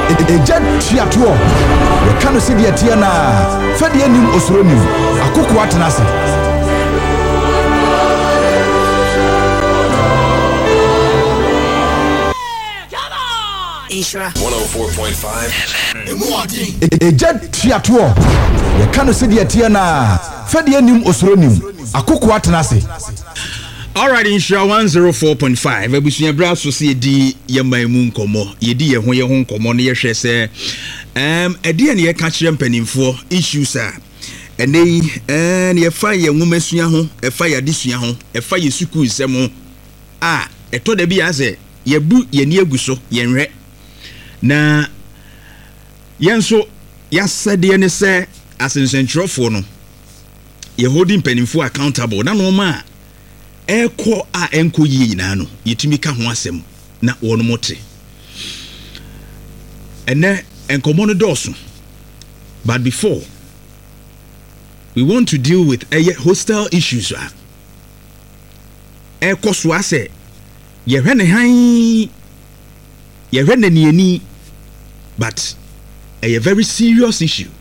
Ejan Tiatuo. You can't see the Tiana. Fadianim Osronim. Akuku Atanasi. Ishra 104.5 Ejan Tiatuo. You can't see the Tiana. Fadianim Osronim. Akuku Atanasi. Alright, Insha 104.5. Ebusunya bra so se di yema mu nkomo. Yedi ye ho nkomo ne ye hwe se ede ne ye ka kire mpanimfo issues a ene ne ye fa ye nwumasua ho, e fa ya disua ho, e fa ye school nsem a eto da bi ya se ye bu ye ni aguso ye nhwe na yenso ya sede ne se asensentrofo no ye holding mpanimfo accountable na no ma eko a enko yi nyina no yetimi ka ho asem na wono mote ene enkomo no doso. But before we want to deal with hostile issues eko so ase ye hwene han ye hwene niani, but a very serious issue.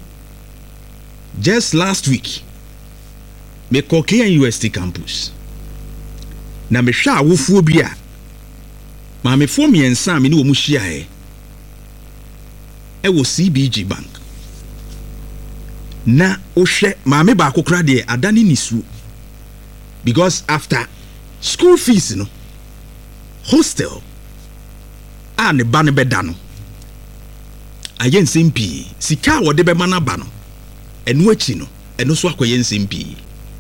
Just last week me koke UST campus na me hwa awofo bi a ma me fo me ensa me ne wo mu hia e wo CBG bank na o hwe ma me ba kokra de adani nisu, because after school fees no hostel a ne ba ne beda no ayen simpi sika wo de be mana ba no enu achi no eno so akoyen simpi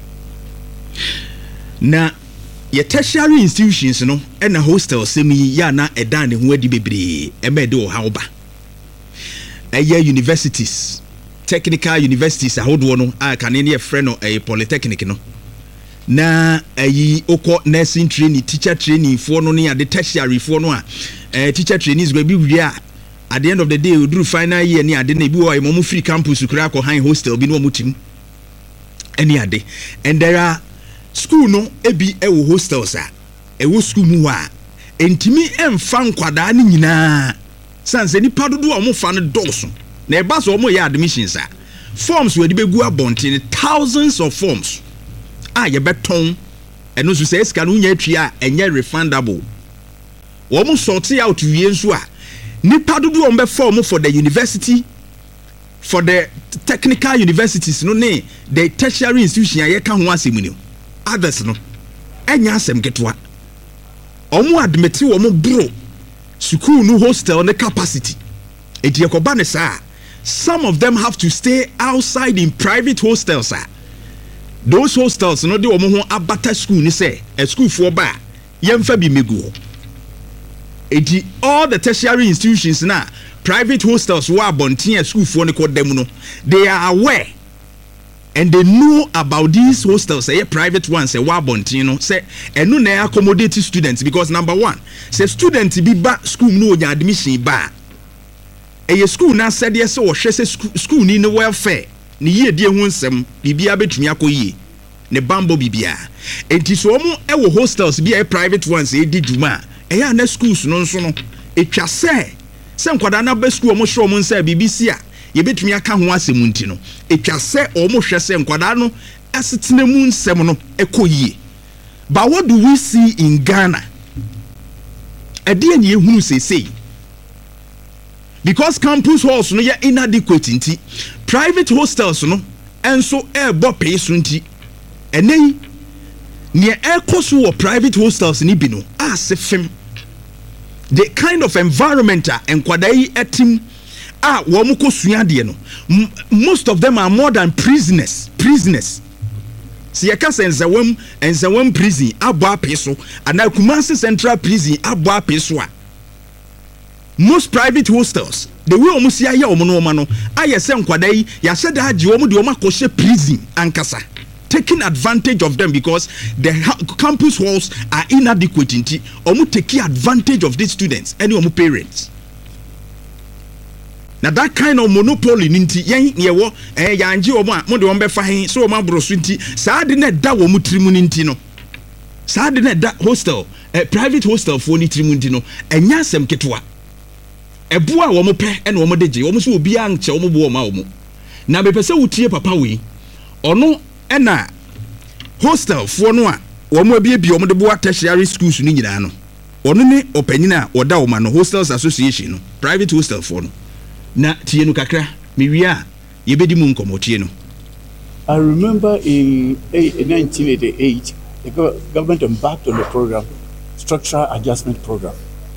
na ye tertiary institutions no na hostel semi ya na edan ne ho adi bebre e ma de o ha oba universities, technical universities ahodo no a kane ne ye frɛ no polytechnic no na okɔ nursing training, teacher training for no ne ade tertiary for no a teacher training is going to be at the end of the day we do final year ne ade na bi wo mo free campus kura ko high hostel bi no mo tim any ade, and there are school no ebi ewo hostels a ewo school mu a entimi emfa nkwada ne nyina sanse ni padodo o mo fa no doso na e ba so o mo ya admissions a forms we de begu abontin thousands of forms a ye beton eno so say sika no nya atwa enye refundable wo mo sort out wie nso a ni padodo o be form for the university, for the technical universities no ne the tertiary institution ye ka ho asemu ni others no enya asem ketwa omo admit wo bro school no hostel ne capacity eti ekoba ne sa some of them have to stay outside in private hostels those hostels no de wo ho abata school ni say a school for ba yemfa bi megu eti all the tertiary institutions na private hostels wa bontin a school for ne kodam no they are aware and they know about these hostels, say private ones, say wabontin, no, say and no na accommodate students, because number one, say students be back school no admission ba. A school na said yes or she say school ni no welfare, ni ye dear hunsem, bibia betumi akoyi, ne bambo bibia. And so mo ewo hostels be a private ones, e di juma, e ya na schools no so no, e twa say nkwada na ba school mo show mo nsa BBC a ye betumi aka ho asem nti no etwa se o mo hwe se nkwada no asetena mu nsem no ekoyie. But what do we see in Ghana? Ade ani ehunu sesei, because campus halls no ye inadequate nti private hostels no enso ebo pay so nti enei ne ekoso wo private hostels ni bi no asefem the kind of environment enkwada yi etim wo mo kosua de no most of them are more than prisoners. Si yaka ensewam prison abo apeso and Kumasi Central Prison abo apeso a most private hostels the way omo sia ya omo no no ayese nkwada yi ya hye da age omo de omo akoshe prison ankasa, taking advantage of them because the campus halls are inadequate nti omo take advantage of these students and omo parents. Now that kind of monopoly ninti yen yewo yanje omo a mo de won be fa hen so omo abro so nti saa de na da wo mu trimu ninti no saa de na da hostel private hostel for ni trimu nti no enya asem ketwa ɛboa wɔn pɛ ɛna wɔn de gye wɔn so obi ankyɛ wɔn bo wɔn a wɔn na bepɛ sɛ wotie papa wei ɔno ɛna hostel foɔ no a wɔn abiebie wɔn de boa tertiary schools no nyinaa no ɔno ne ɔpanyin a ɔda wɔn no hostels association no private hostel foɔ no na tie no kakra mewie a yɛbɛdi mu nkɔmmɔ tie no. I remember in 1988 the government embarked on the program, structural adjustment program,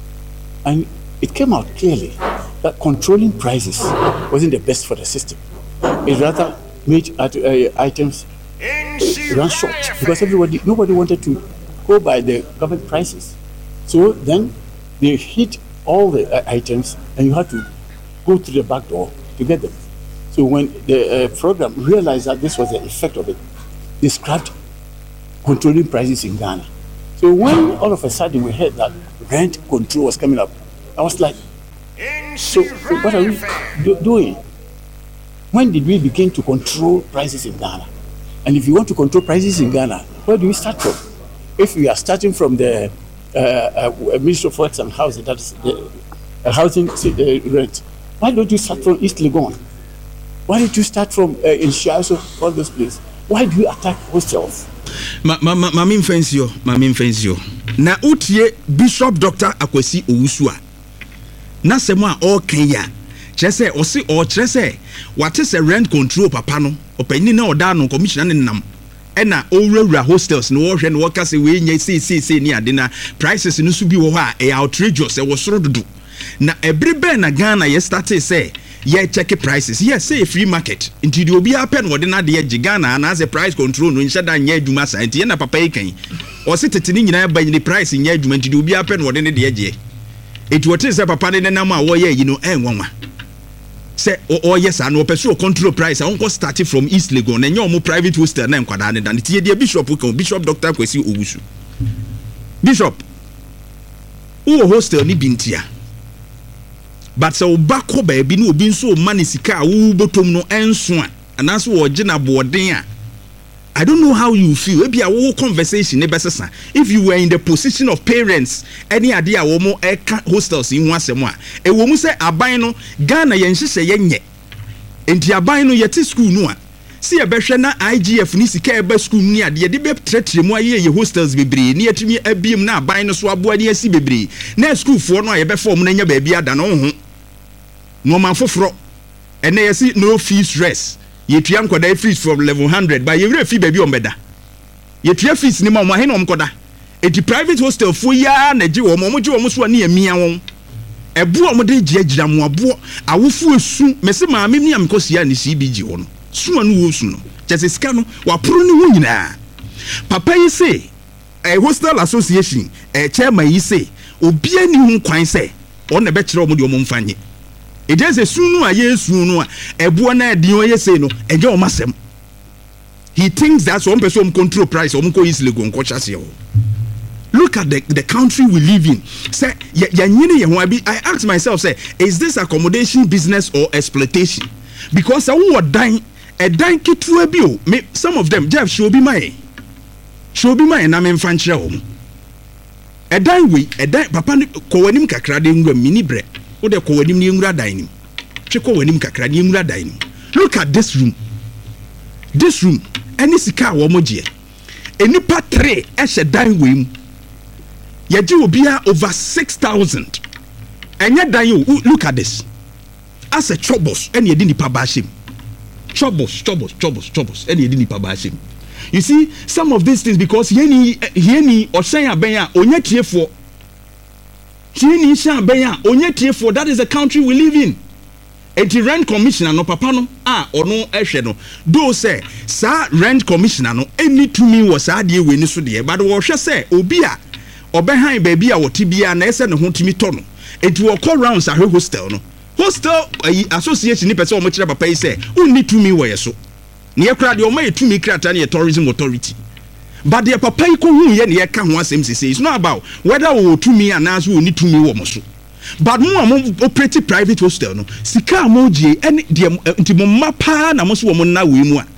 and it came out clearly that controlling prices wasn't the best for the system. It rather made items run short because nobody wanted to go by the government prices. So then they hit all the items and you had to go through the back door to get them. So when the program realized that this was the effect of it, they scrapped controlling prices in Ghana. So when all of a sudden we heard that rent control was coming up, I was like, so what are we doing? When did we begin to control prices in Ghana? And if you want to control prices in Ghana, where do we start from? If we are starting from the Ministry of Works and Housing, that is the housing rent, why don't you start from East Legon? Why don't you start from in Shiaso, all those places? Why do you attack hostels? Mami mfensio. Na utie Bishop Dr. Akwesi Owusu a. Na semo a all Kenya. Kyerese osi o kyerese wate se rent control papa no. Opanyin na oda no commissioner ne nam. Ena owura hostels no wo hwe no woka se we nya sei ni ade na prices no so bi wo ho a e outrageous e wo soro dodo. Na every na Ghana ye start say ye check prices. Yes, say free market. Until the obi happen what na de ye Ghana na as a price control no nhyɛ da nya adwuma sa. Nti na papa yi kan. O se tetene nyina ba ni price nya adwuma nti the obi happen what ne de ye. Eti what say papa ne nam a wo ye yi no enwanwa. Say o yes and o person control price. I won't start from East Legon. And your private hostel na nkwada ne dan. Nti ye Bishop ko Bishop Dr. Kwesi Owusu. Bishop. Who hostel ni bintia. But so bako baby no obi nso mani sika wo botom no enso a anaso wo gina boden a I don't know how you feel. Maybe a whole conversation nebesesa. If you were in the position of parents, any idea wo mo hostels in wasem a e wo mu se aban no Ghana yen hye yenye. Enti aban no yete school no a si e behwe na IGF ni sika e ba school ni ade de be tretre mu aye ye hostels bebre ni atumi abiem na aban no so aboa ni asi bebre na school fo no a ye be form na nya ba bia da no ho no man foforo ene ye si no fees rest ye tua nkoda fees from level 100 but ye re fee baby ombeda ye tua fees ni ma mo he no mkoda eti private hostel fo ya na gi wo mo gi wo mo so na emia won ebu o mo de giagira mo abo awofu esu mese ma me mi amkosia ni CBG ho no suwa no wo su no chese sika no wa pro ni wo nyina papa yi say hostel association chairman yi say obi ani hu kwan say on na be kire o mo de o mo mfanye e dey say sunu a yesu no a ebuo na edi o yese no eje o masem he thinks that's one person control price o mo ko easily go nko chase o. Look at the country we live in. Say I ask myself, say, is this accommodation business or exploitation? Because I want a dine kitu bio. Some of them, Jeff, show be my and I'm in French home. A dine we, a dine, papa, koenim kakradim mini bread, or the koenim niungra dining. Chico wenim kakradium dining. Look at this room. This room, any sika womoje. Any patre, as a dine wing. Yaji will be over 6,000. And yet, look at this. As a troubles, and you didn't pabashim. Troubles, and you didn't pabashim. You see, some of these things because Yeni or Shaya Benya, Onye for. Yeni Shaya Benya, Onye for. That is the country we live in. A rent commissioner no papano or no esheno. Do say, sir, rent commissioner no any to me was idea when so dear, but what shall say, Obia. Or behind baby our tibia and esen who to me tono. It will call rounds at her hostel no. Hostel association ni person much papa say, only to me where so. Near crowd your may to me cratani tourism authority. But the papa who ye can once say it's not about whether we to me and as we need to me womoso. But more pretty private hostel no. Sika moji and the mapa na most woman na we mo.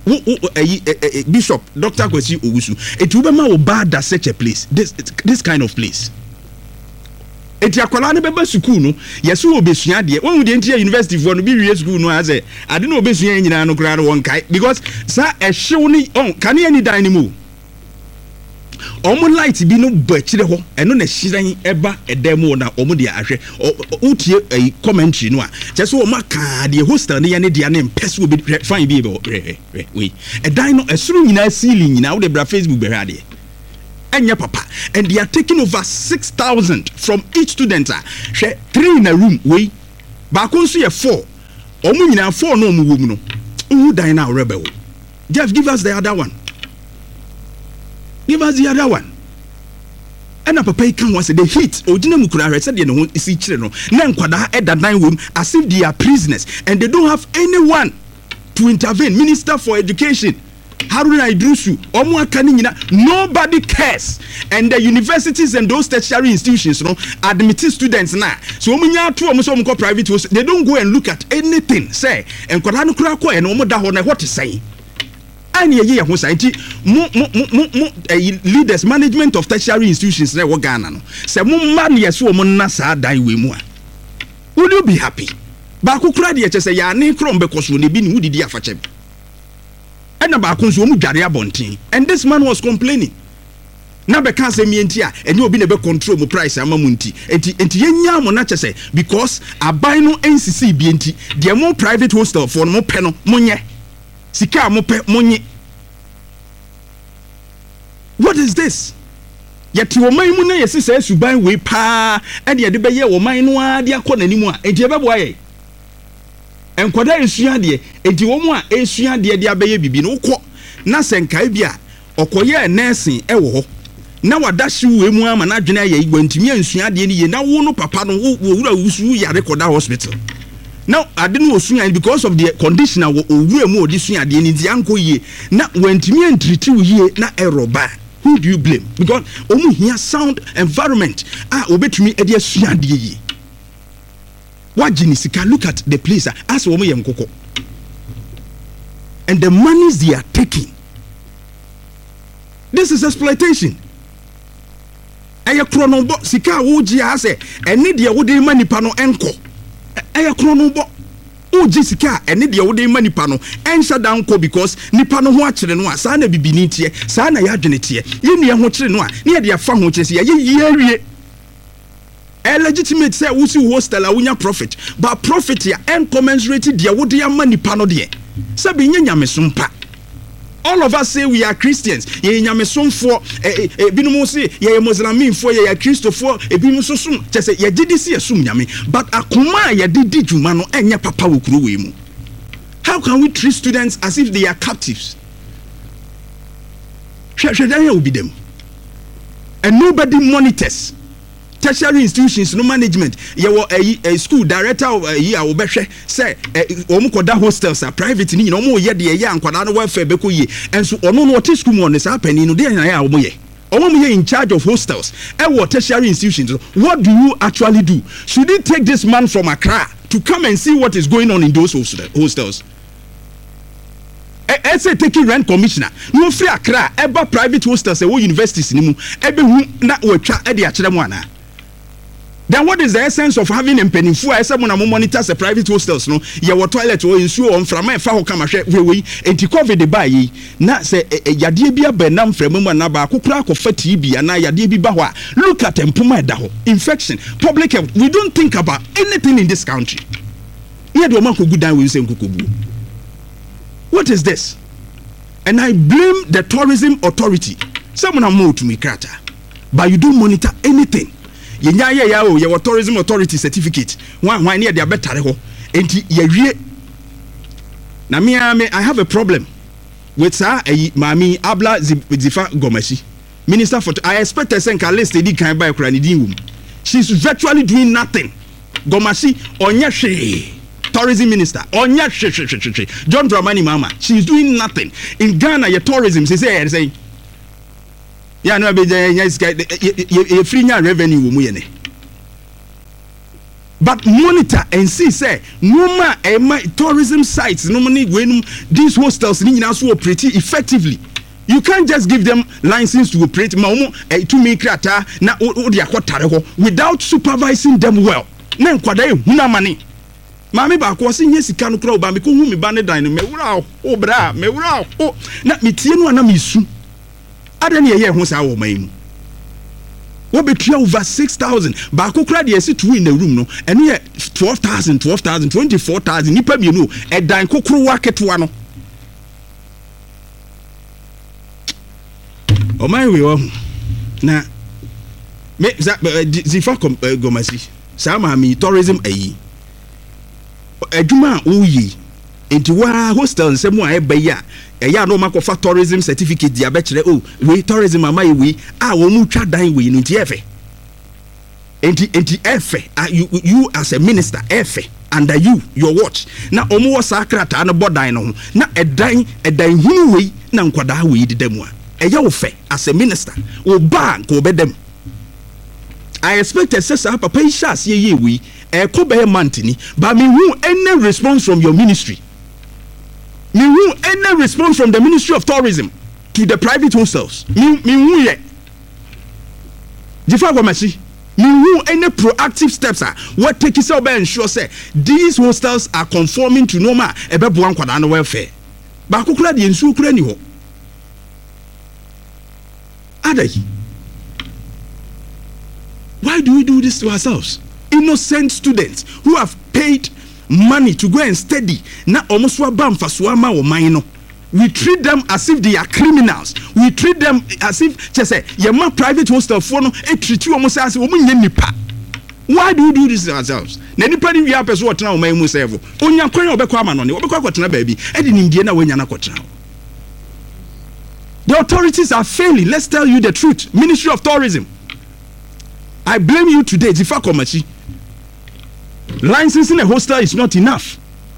Bishop Dr. Kwesi Owusu, it will be bad that such a place, this kind of place. enti akwala ne beba school no yeso obesua de won de enti university for no bi wie school no as ade no obesua nyina no kra no won kai because sa ehyew ni on kan any dan ni mu omo light bi no bachire ho eno na hyiran eba edam na omo de ahwe utie commentary no a cheso o maka de hostel ne ya ne de ne mpese obi fine bi we edan no esuru nyina ceiling nyina wo de bra Facebook be hwa de enya papa and they are taking over 6,000 from each student share 3 in a room we ba ko nso ye 4 omo nyina 4 no omo wom no who die now rebel just give us the other one. Give us the other one. And a papa can was the heat. Ojina mukura said the no isi chire no. Na nkwada eda dan wom as if they are prisoners and they don't have anyone to intervene. Minister for Education Haruna Idrusu omo aka ni nyina nobody cares. And the universities and those tertiary institutions no admit students na. So omo nya to omo so omo private they don't go and look at anything. Say enkwada no kura ko e no omo da ho na what is saying. And ye ho science leaders management of tertiary institutions na wo Ghana no se mo man yeso mo na sa dan we mu a will you be happy ba ko kura de che se ya ne krom be koso ne bi ni wudidi afachem and ba ko nso mo dware abonten and this man was complaining na be kan se mi enti a eni obi ne be control mo price ama mu enti yenya mo na che se because aban no NCC bi enti de mo private hostel for no pe no mo nye sika mo pe monye. What is this? Yet wo man mu na yesi say suban we pa and ye de be ye wo man no a de akọ nanimu a enti e be boa ye enkoda esua de enti wo mu a esua de de abeye bibi no kọ na senkai bia okoye nursing e wo ho na wadashi we mu ama na dwene aye igwantimi ansua de ni ye na wo no papa no wo wura wusu ya recorder hospital. Now I didn't know because of the condition of owura this odi suya de ni anko ye na wantimi entreat ye na eroba. Who do you blame? Because omu here sound environment obetumi e de suya de ye. Wajini sika look at the place as omu ye nkoko. And the monies they are taking. This is exploitation. Aya kronombo sika wo ji ase ene de wo de manipa no enko. Aya kronombo uji sika ene de wo de manipa no ensha danko because nipa no ho akere no asa na bibini tie sa na ya dwene tie ye nua ho kere no a ne de afa ho kere se ye awie legitimate say wo si hostel a wunya profit but profit ya incommensurate de wo de manipa no de se bi nyanyamesompa. All of us say we are Christians. Ye nyamesomfo binumu say ye Musliminfo ye Christofo ebinumu so sum che say ye gidisi esum nyame but akoma ye didi dwuma no enya papa wokuro we mu. How can we treat students as if they are captives? Shedanya will be them. And nobody monitors tertiary institutions no management. Ye wo a school director ye a obehwe say omo koda hostels are private ni omo ye de ye ankwada no welfare beko ye enso ono no te school mo ne sa pani no de na ya omo ye in charge of hostels and what tertiary institutions. What do you actually do? Should it take this man from Accra to come and see what is going on in those hostels? I say taking rent commissioner no free Accra eba private hostels e wo universities ni mu ebe hu na wotwa e de akere mu ana. Then what is the essence of having a penny for someone who monitors the private hostels? No, your toilet or ensure on from my far come we and to cover the buy na say Yadibia Benam from Manaba, Kupra of Fatibi, and Yadibi Bawa. Look at Empuma Daho, infection, public health. We don't think about anything in this country. Here, the woman who go down with saying Kukubu. What is this? And I blame the tourism authority. Someone more to me, Krata, but you don't monitor anything. Your tourism authority certificate. One near their better ho. Enti ye na me I have a problem with Mami Abla Zifa Gomesi. Minister for I expect her say can list the kind by Kranidin. She's virtually doing nothing. Gomesi onye tourism minister onye John Dramani Mama. She's doing nothing. In Ghana your tourism say yeah, no, be you free revenue mu. But monitor and see say no tourism sites no money when these hostels ni nyina so pretty effectively You can't just give them license to operate to make krata na odi akotare ho without supervising them well. Na nkwada ehuna mane. Maame ba ko se nye sika no kra oba me ko hu me ba ne dan no mewura o bra mewura o na metie no ana mesu. Ada ne ye ho sa wo man mu. Wo betua over 6,000 ba ko kra de esi to in the room no eno ye 12,000 24,000 nipa bi no e dan kokoro wa ketwa no. O my we na me zifa gomasi sama mi tourism ayi adwuma oyi enti wa hostel nsemu a eba ya eya no makofa tourism certificate dia be kire we tourism ama we wo mu twa dan we enti efe enti efe you as a minister efe under your watch na omo wo sakrata na bodan no na edan hunu we na nkwada we didamu a eya wo fe as a minister wo bank wo bedem. I expect a sesa papa ishas ye we ko be mantini but me who any response from your ministry. Me who any response from the Ministry of Tourism to the private hostels. Me who ye. Jifa Gomasi. Me who any proactive steps are what take is over ensure say these hostels are conforming to normal ebe buan kwada no welfare. Ba kokura de ensu kura ni ho. Adai. Why do we do this to ourselves? Innocent students who have paid money to go and study. Na almost bamfasuama or minor. We treat them as if they are criminals. We treat them as if just say your private hostel for no treat you almost as nipa. Why do we do this to ourselves? Na nipa ni wi apeso wotena o man mu serve. Onya kwan obekwa ama no ne obekwa kwotena baabi. E di nimdie na wanya na kwotena. The authorities are failing. Let's tell you the truth. Ministry of Tourism. I blame you today, Zifa Komachi. Licensing a hostel is not enough.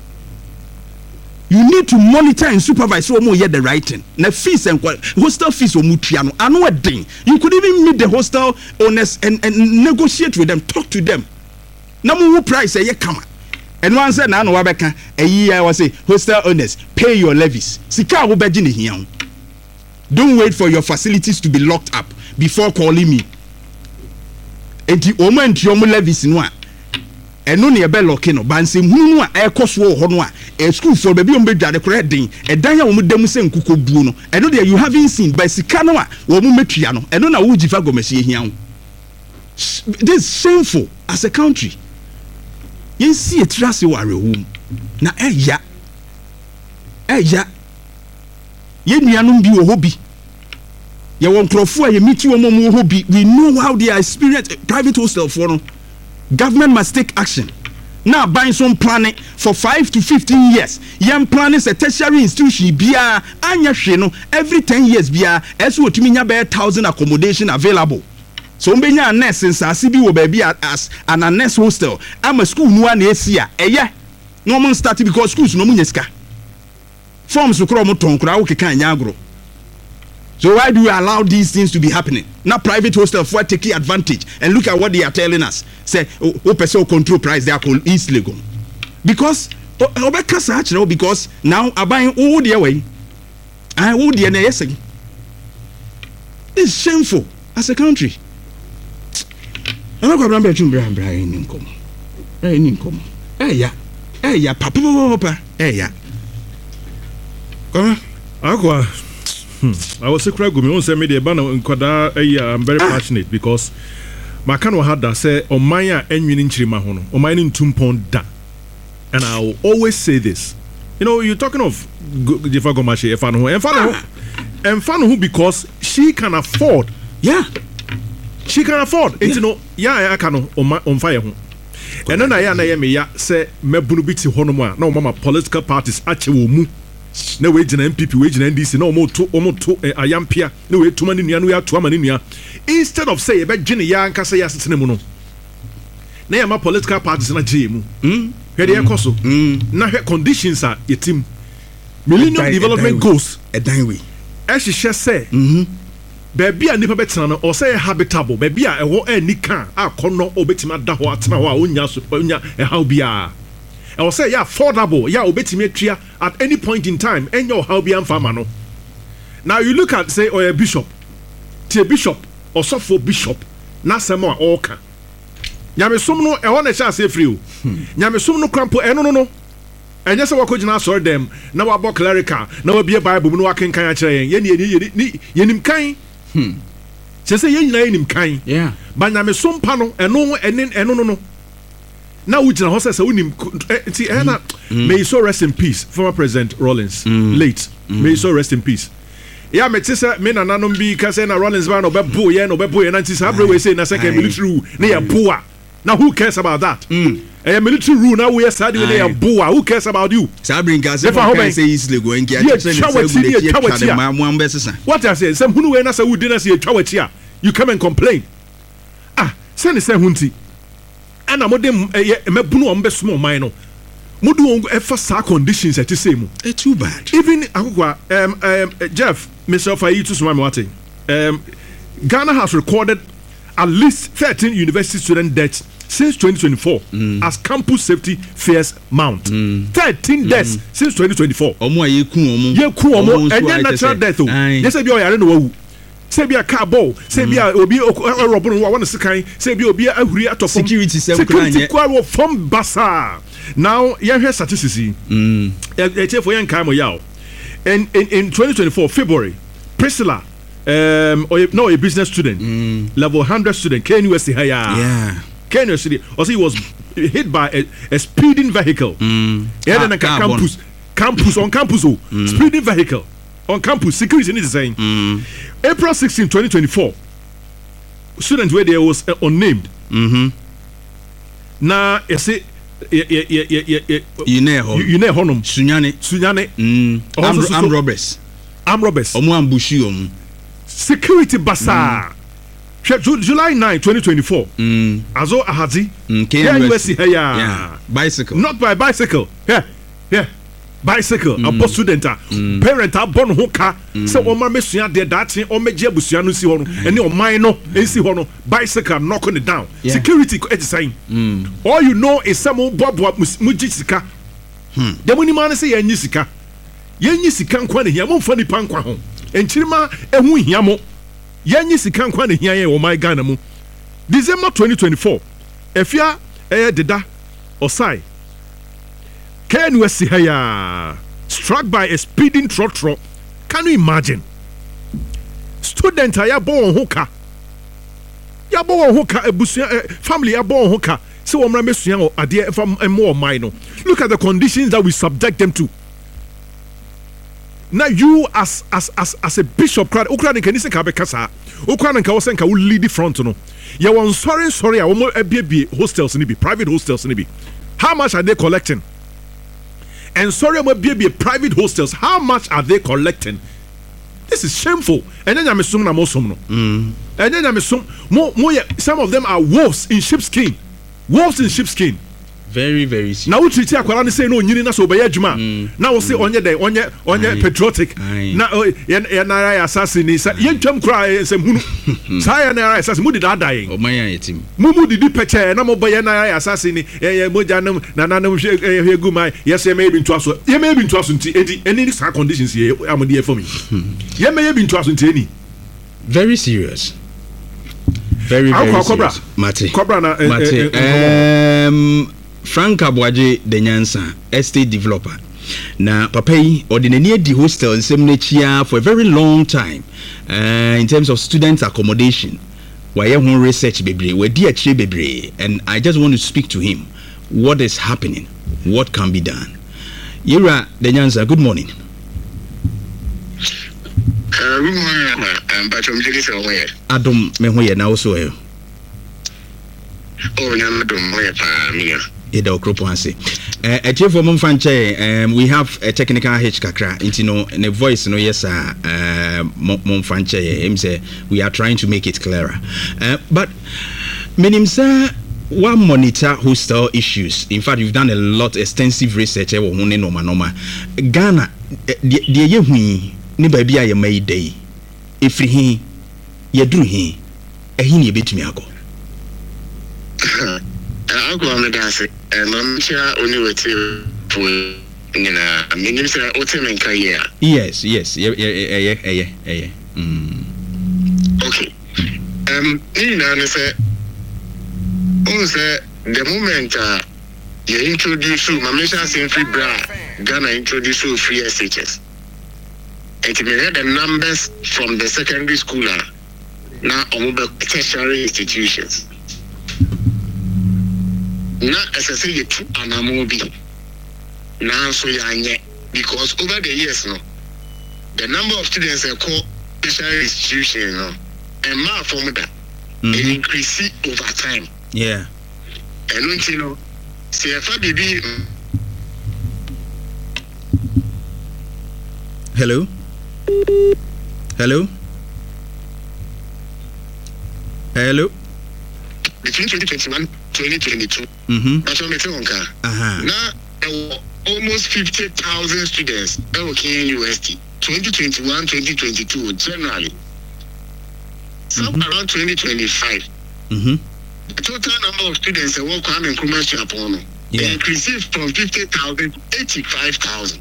You need to monitor and supervise so more the right thing. Na fees and hostel fees omutriano. Anu thing. You could even meet the hostel owners and negotiate with them, talk to them. Na mu price ye come. And one said na no wabeka a year was say hostel owners pay your levies. Sika wo beji ne hia. Don't wait for your facilities to be locked up before calling me. Enti omo enti omo levies no a eno ne ebe lock no bansem hunu no a ekoso ho no a school for baby omo bedwade kora den edan ya omo dem se nkuko buo no eno de you haven't seen by sika no a omo metua no eno na wo jifa gomasi ehia ho. This is shameful as a country. Yen see a trase ware home na eya ye nuanom bi wo hobi ye won krofo ye miti wo mo hobi. We know how they are experienced private hostel for no. Government must take action. Now buying some planning for 5 to 15 years. Young planning a tertiary institution bia anya hwe no every 10 years bia eso otumi nya be 1,000 accommodation available. So mbenya nurse nsase bi wo ba bi as an nurse hostel ama school no na esia eye no mo start because schools no mo nyesika. Forms to kro mo tonkura wo keka anya agro. So why do we allow these things to be happening? Now private hostel for taking advantage and look at what they are telling us. Say, person control price they are called East Legon. Because because now are buying all the way. I all the NAS. It's shameful as a country. I'm not going to Brian income. Income. Yeah, papa. Yeah. Aqua. I was a crack with me on some media banner in Koda. I'm very passionate because my can had that say on my and winning Chirimahono, on my in Tumpon. And I will always say this. You know, you're talking of Jifagomashi, and Fanu because she can afford. Yeah, she can afford. Yeah. You know, I can on fire. And then I say, Mebunubiti Honoma, no mama political parties actually. No wage in MPP, wage in NDC, no more to Ayampia, no way too many Nua to Amaninia. Instead of say about Jenny Yan Casaya Cinemono. Nay, my political parties in a gym. Where they are coso. Now, her conditions are a team. Millennium Development Goals, a dime. As she shall say, baby, a nipper better or say habitable, baby, a war any car, a corner or betima dawa, Tanawa, Unya, a how be a. I will say, yeah, affordable, yeah, obetimetria at any point in time, and your Halbian farmer. Now you look at say or a bishop, a bishop or so for bishop, na sema oka. Nyame som no e wona sha say free o. Nyame som no krampo no. Enya se wako gina sorry dem na wabo clerical na wabie Bible mu no wakenkan a kire yen yenim kan. Se yen nyina yenim kan. Yeah. Ba nyame som pa no eno no. Now we just say may he so rest in peace, former President Rawlings, late. May he so rest in peace. Yeah, me tisa me na nanom bi ka say na Rawlings ba no be boy na tisa abre we say na second military rule na ya boa. Now who cares about that? Military rule now we are study na ya boa. Who cares about you? Sabrin ka say is le go enki what I say some hunu we na say we dey na say twawachi you come and complain. Say say hunti. And I'm more small minor. Mudu ever saw conditions at the same. It's too bad. Even Jeff, myself, I eat to swim water. Ghana has recorded at least 13 university student deaths since 2024 as campus safety fears mount. 13 deaths since 2024. And natural death. Yes, I don't know. Say be a car ball, say be a obi robber who want to kind, say be obi ahuri atop security kwaro from basa. Now you hear statistics e for yan kai mo yaw. And in 2024 February, Priscilla a business student, level 100 student, KNUST higher. Yeah. KNUST also he was hit by a speeding vehicle. Yeah, then campus on campus speeding vehicle. On campus, security is saying April 16, 2024, students where there was unnamed. Now, you say, you know, Honum, Sunyane, armed robbers, security bazaar. July 9, 2024, Azo Ahadi, bicycle, not by bicycle, yeah. Bicycle, a post student, parent, a born hooker, so Oma Messia did that, or Mejabusiano see one, and your minor, and see one bicycle knocking it down. Security is saying, all you know is some Bob Mujisika. The money man say Yanisika. Yanisika Kwan here, won't funny pankwa home. And Chima, and we yamo. Yanisika Kwan here, or my Ganamu. December 2024, if ya dida or sigh. KNUST higher struck by a speeding trotro. Can you imagine? Student ya born hooker. Ya born hooker family ya born hooker. So I'm mesuya adie from more minor. Look at the conditions that we subject them to. Now you as a bishop crowd Ukraine can say kabekasa. Ukraine can say ka lead the front no. Ya won sorry I want be hostels ni be private hostels ni be. How much are they collecting? And sorry, I'm be private hostels. How much are they collecting? This is shameful. And then I'm assuming I'm also no. And then I'm assuming some of them are wolves in sheepskin. Wolves in sheepskin. Very, very serious. Now we treat you say no, you so by juma. Now we say onye patriotic. Now na assassin is yen jam cry say hunu. Say na assassin mu did dying. O man ya team. Mu did peche na mo boy na assassin moja na nanam hwe gu mai. Yes ye may be into aso. Ye may be into aso nti any conditions here am there for me. Ye may be into aso nti any. Very serious. Very serious. Mate. Cobra na Frank Abwaje Denyansa, estate developer. Na papa yi ordinary di hostel semnechia for a very long time in terms of student accommodation. Why one research bebre, we di achire bebre, and I just want to speak to him. What is happening? What can be done? Yira Denyansa, good morning. Good morning, I'm Patron Jiggy. Adam Mehoye na also eh. Oh, no, don't worry, we have a technical hitch kakra in a voice no yes we are trying to make it clearer but meaning sir one monitor hostel issues. In fact, you've done a lot extensive research Ghana the ni baby I made day if he yedru he ehini betumi ago I'm going to dance and I'm sure only with you nina minim say otemenka here. Yes. Okay. Nina ne say the moment you introduce Mamisha Free Bra, Ghana introduce free SHS. And we had the numbers from the secondary school now on tertiary institutions. Now, as I say, you took an amobi. Now, so you because over the years, no, the number of students are called tertiary institutions, no, and more from that, it increases over time. Yeah. And you know, CFA BB. Hello. Between 2021 2022. That's what I'm saying. Now, almost 50,000 students working in university. 2021 2022 generally. Some around 2025. The total number of students that work in commercial upon increased from 50,000 to 85,000.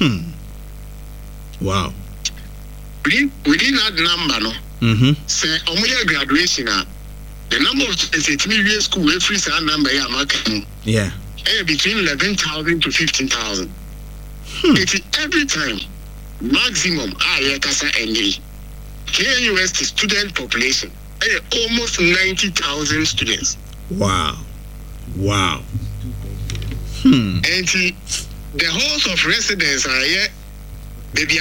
Wow. Within that number, no, say, on graduation, the number of students at media school, every number, yeah, between 11,000 to 15,000. It's every time, maximum, KNUST student population, almost 90,000 students. Wow. And the halls of residence are here. Baby,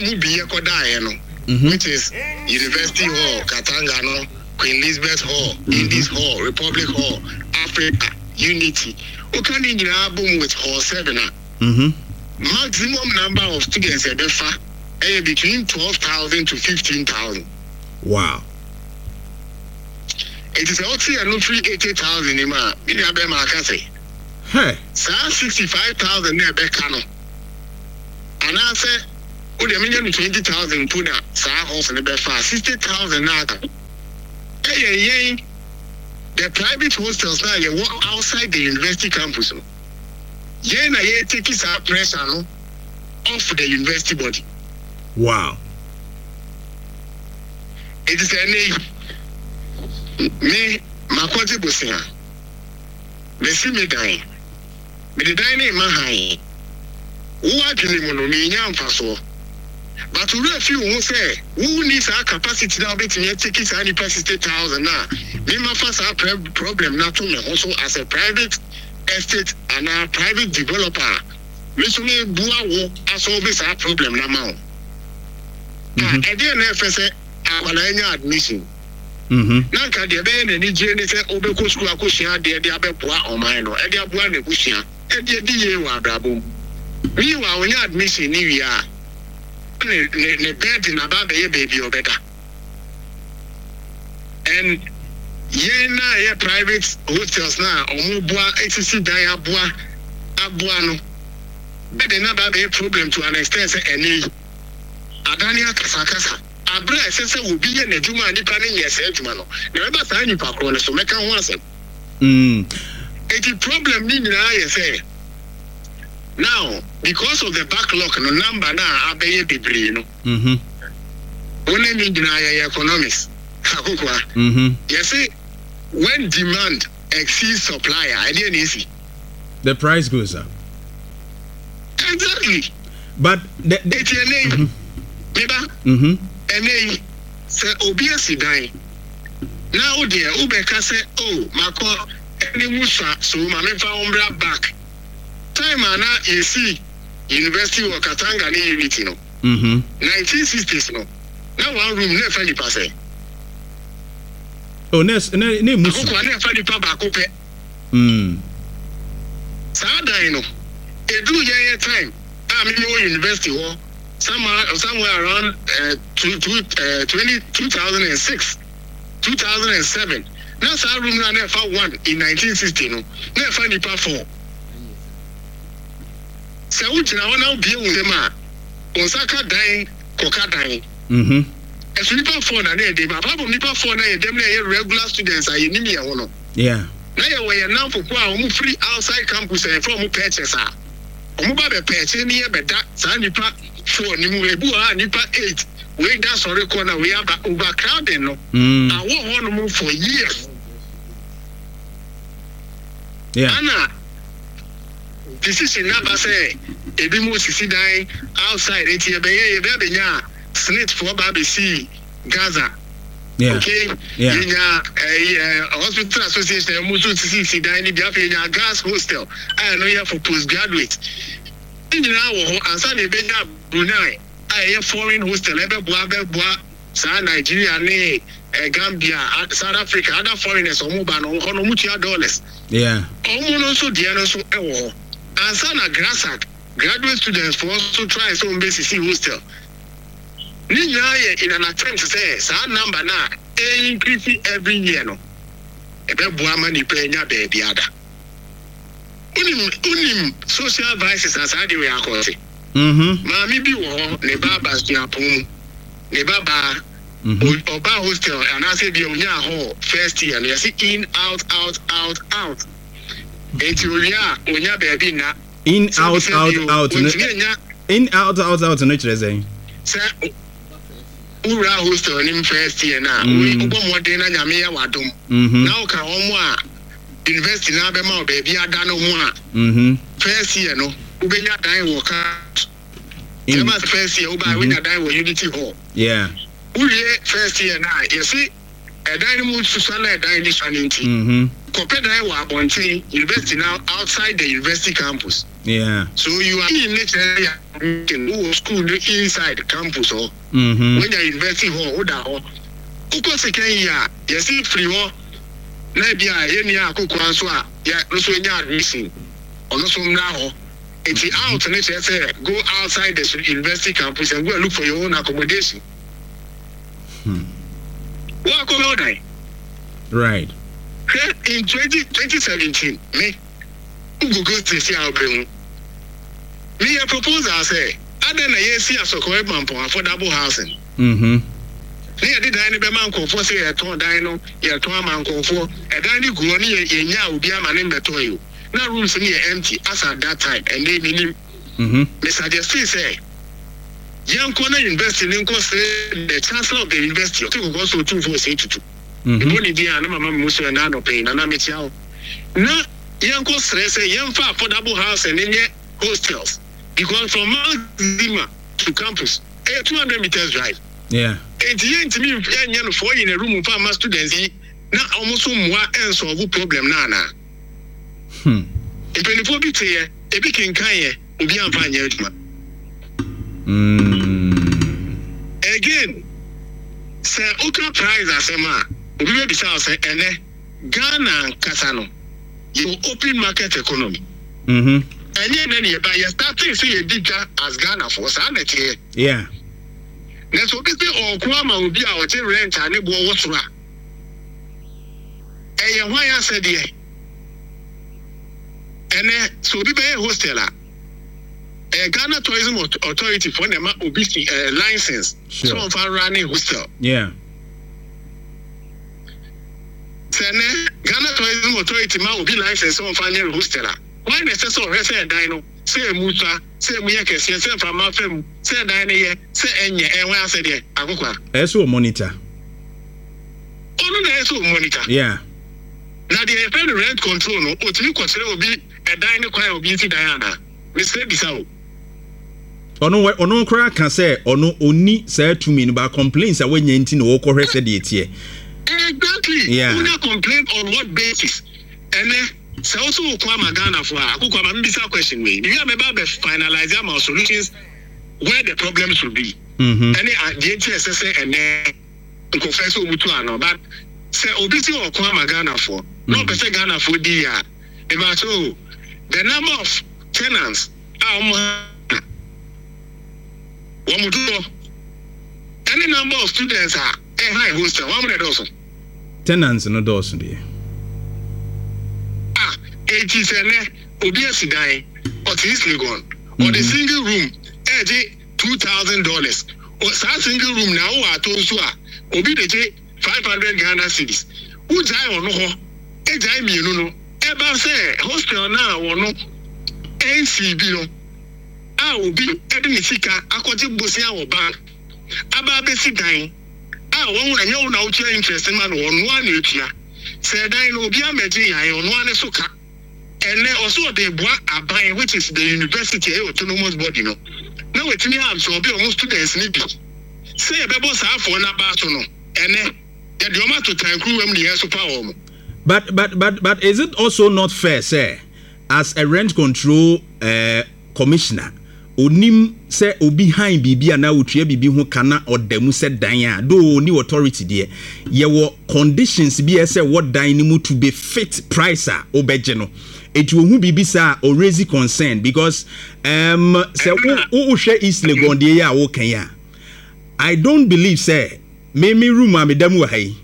which is University Hall, Katanga, no, Queen Elizabeth Hall, Indies Hall, Republic Hall, Africa, Unity. We can in boom with Hall 7. Maximum number of students at between 12,000 to 15,000. Wow. It is also a free 80,000 in my say. Hey. 65,000 near Becano. And I say, oh, the million 20,000 put a house in the bed for 60,000 now. Hey, the private hostels now you walk outside the university campus. Yeah, na ye take his pressure off the university body. Wow. It is a me Makwati Busia. Me see me dying. Me the dying in my high. What in the Monomian Faso? But to refuse who say, who needs our capacity now between your tickets and the 60,000 now? Me my first problem not to me also as a private estate and a private developer. Me so me bua as always our problem now. And then if I say I admission. Nanka de be na ni je ni se obeko school akohia de abeboa oman no e de aboa na buhia e de ye wa abrabom wi wa onya admission ni wi a ne bed na ba be ye baby obeda and ye na ye private hotels na omuboa etisi dan aboa no be de na ba be problem to an extent say any adani akasa Abra says will be in a Juma and depending yes, Edmano. Never sign you for corner, so make a once. It's a problem in I say. Now, because of the backlog and the number now, I pay a bibrino. Only mean deny economics. You see, when demand exceeds supply, I didn't easy. The price goes up. Exactly. But it's your name. And then say obviously dying. Now dear Ubeka say, oh, Mako any Musa, so my found back. Time and now you see University of Katanga Unity no. 1960s no. Now one room never funny pass. Oh, name Musa. Never funny back up. Sada no. It do your time. I'm in university hall. Somewhere around 2006, 2007. Now, our room never found one in 1960. No, never found it before. So, we now be with them. Osaka dying, Koka dying. A sleeper phone, and they have a sleeper phone. Them regular students are in India. Yeah. Now, we are now for free outside campus and from purchase. omuba be peche ni ebeda sa nipa 4 ni mu ebu a nipa 8 we da sorry corner we have overcrowding no I want to move for years Anna decision na say ebi mo sisi dan outside it ye be nya snitch for BBC Gaza okay hospital association mo so sisi dan ni bia fe nya gas hostel I know here for postgraduate nyina wo ho ansa na ebe nya Brunei I foreign hostel ebe boa sa Nigeria ne Gambia South Africa other foreigners omo ba no ho no mutua dollars omo no so dia no so ewo ansa na graduate students for also try so mbesi hostel ni nyaaye in an attempt to say sa number na increase every year no ebe boa mani penya baby ada unim social vices as I we akose Mami bi wo ne baba stiapum ne baba oba hostel and I say bi onya ho first year you see in out etiria onya baby na in out in out no kire say ura hostel ni first year na we obo modern na nyame ya wadom na o ka omo a university na be ma baby ada no ho a first year no ubenya dan wo ka Ema first year uba we na dan wo Unity Hall uye first year na you see a dan mu susa na dan this one nti compare dan wo abontin university now outside the university campus so you are in nature in school inside the campus or when you university hall oda ho uko second year you see free ho na bia ye ni akoko anso a ya no so nya admission ono so mra ho it's out and say go outside the university campus and go and look for your own accommodation. What come right. In 2017, me Google to see our brain. Me a proposal say, I don't know see a so-called affordable housing. Near the dining man for say a ton dino, a ton man for a dining go on ye will be a man in the now rooms near empty as at that time, and they mean Mr. Justice say, young corner investing in cost the chancellor of the university, to go so 242. The money be an Mamma Musa and Nano paying and I'm now young cost say young far affordable house and in hostels because from Mount Zima to campus, 200 meters drive. And the end to me, young for in a room of my students, now almost more and solve a problem nana. If any for be here, a big king can be on fine. Again, say, Oka prize as a man, we may be say, and Ghana Casano, you open market economy. And then you buy your starting say a big as Ghana for sanity. That's what they all Kwama will be our rent and it will what's right. And why I said, yeah. And so be a hosteler. A Ghana Tourism Authority for them obesity license. So I'm running hostel. Ghana Tourism Authority will be license so I'm finding hosteler. Why necessary say dino, say muta, say muyake, say from my film, say dino, say any and when I said yeah, I monitor. Oh no, so monitor. Now the rent control no, what you consider will be a dining choir of beauty Diana. Mr. Bissau. Ono kra can say ono oni say to me about complaints that when you no correct said it here. Exactly. Una complain on what basis? And then so also Kwama Ghana for Kwama mbisa question we. You have about finalize our solutions where the problems will be. And the NTSS and then confess mutu ano but say obisi or Kwama Ghana for. No person Ghana for the the number of tenants any number of students are a high hostel. 100,000 tenants no dozen there. 80 obviously die or easily gone or the single room $2,000 or single room now at Tosua obi de 500 Ghana cedis. Who die or no? E die me no. Eba say hostel now or no NCB no obi ede ne sika akɔgye bosia wɔ bank aba besi dan wɔn na nyɛ wo na wotua interest ma no ɔno a na etua sɛ dan no obi amagye yan ɔno a ne so ka ɛnɛ ɔso de boa aban which is the university autonomous body no na wetumi absorb ɔmo students ni bi sɛ yɛbɛbɔ saa afɔ na ba so no ɛnɛ yɛde ɔmo ato tankuru wam ne yɛ so pa wɔn. But is it also not fair, sir, as a rent control commissioner, onim say obi behind bibi ana utua bibi ho kana odemu se dan a do ni authority there ye wo conditions bi say what dan ni mu to be fit price a obeje no eti ohu bibi sa o raise concern because say wo hwe East Legon there ya wo kan ya I don't believe say me room am dem wa hai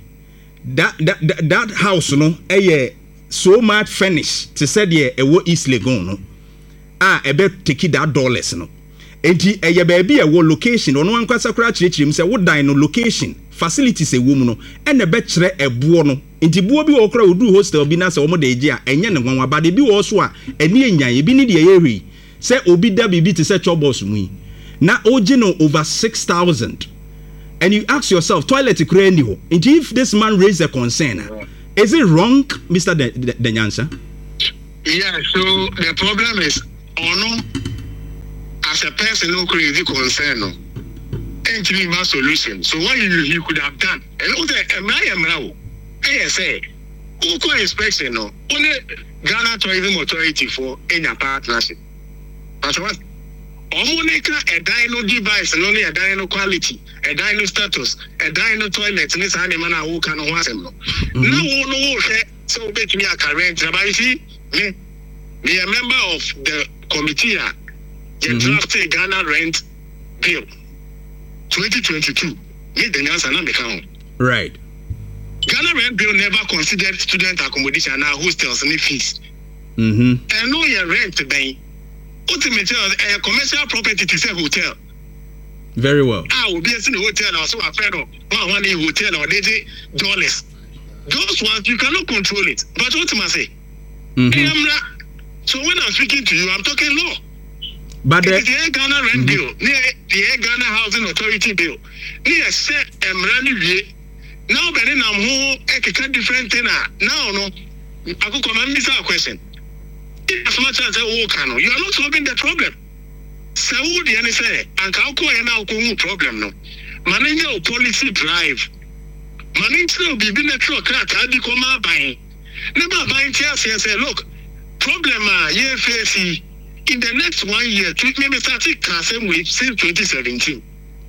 that house no so much furnished to say there East Legon no ebe take that dollars no enti eye baby location ono ankwasa kura chirechirem say wo dan no location facilities e wom no ene be kire ebo no enti buo bi wo kura odu hostel bi na say wo de ege a enye ne nwanwa ba de bi wo so a ene enyan e bi ni de ye hwi say obi da bibi to say chobos mu na oje no over 6,000 and you ask yourself toilet kura ndi ho enti if this man raise a concern is it wrong Mr. Denyansa? Yeah, so the problem is ono as a person who crazy concern no ain't really my solution. So what you could have done and all the I say Oko inspection no only Ghana Tourism Authority for any partnership. But what Omonika a dino device and only a dino quality, a dino status, a dino toilet, and this animal who can want them. No, so bet me a current. But you see, me a member of the committee drafted Ghana rent bill 2022. Me the answer not become right. Ghana rent bill never considered student accommodation and hostels and fees. And no your rent bay. Ultimately, a commercial property is a hotel. Very well. I will be in a hotel or so a friend of one hotel or $80. Those ones you cannot control it. But what am I say? So when I'm speaking to you, I'm talking law. But the Ghana rent bill, the Ghana Housing Authority bill, near set and running. Now, but then I'm whole a different thing. Now, no, I could come and miss our question. As much as I walk, you are not solving the problem. So, what do you say? And how can I now problem? No, managing your policy drive. Managing will be in a truck, I'll become a buying. Never buying tears and say, look, problem, yeah, in the next 1 year, treatment may start same week since 2017.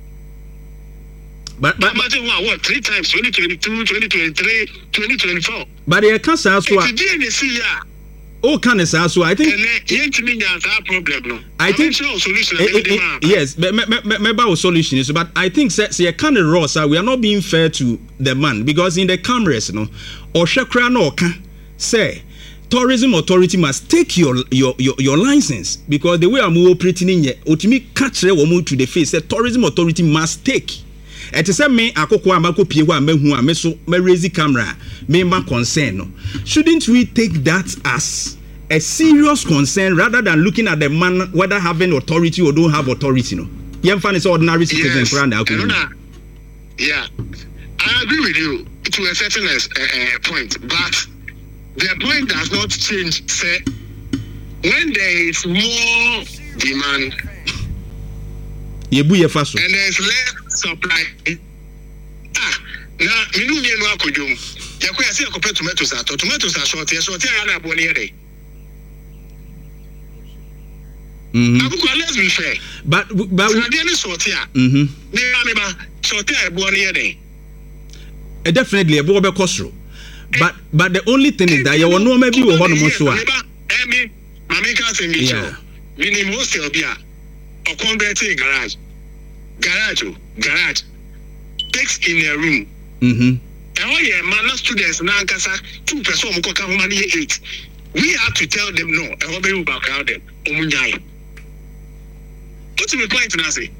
But imagine what 3 times 2022, 2023, 2024. But I can't say so. Oh, can I say so? I think. Problem, no. I think solution. Yes, maybe solution is. But I think say kind of raw. We are not being fair to the man because in the cameras, no, or shakra no can say. Tourism Authority must take your license because the way I'm operating in here, ultimately catch them to the face. The Tourism Authority must take. It is a me akoko amako pie ho amehu ameso me raise camera me ma concern no. Shouldn't we take that as a serious concern rather than looking at the man whether having authority or don't have authority no? Yemfa is ordinary citizen brand. Yeah, I agree with you to a certain point, but the point does not change. Say, when there is more demand and there is less supply. Now, you know what could do? You could say tomatoes are short. I have one here. Let's be fair. But I didn't sort here. They are short here, one here. Definitely a bobe costro. But the only thing is that you will know maybe we want to show. Mami can't say me show. Minimum hostel beer or converting garage takes in a room. And all your man students now kasa 2 person who come home 8. We have to tell them no. I hope you back out them. Omunyai. What's the point now say?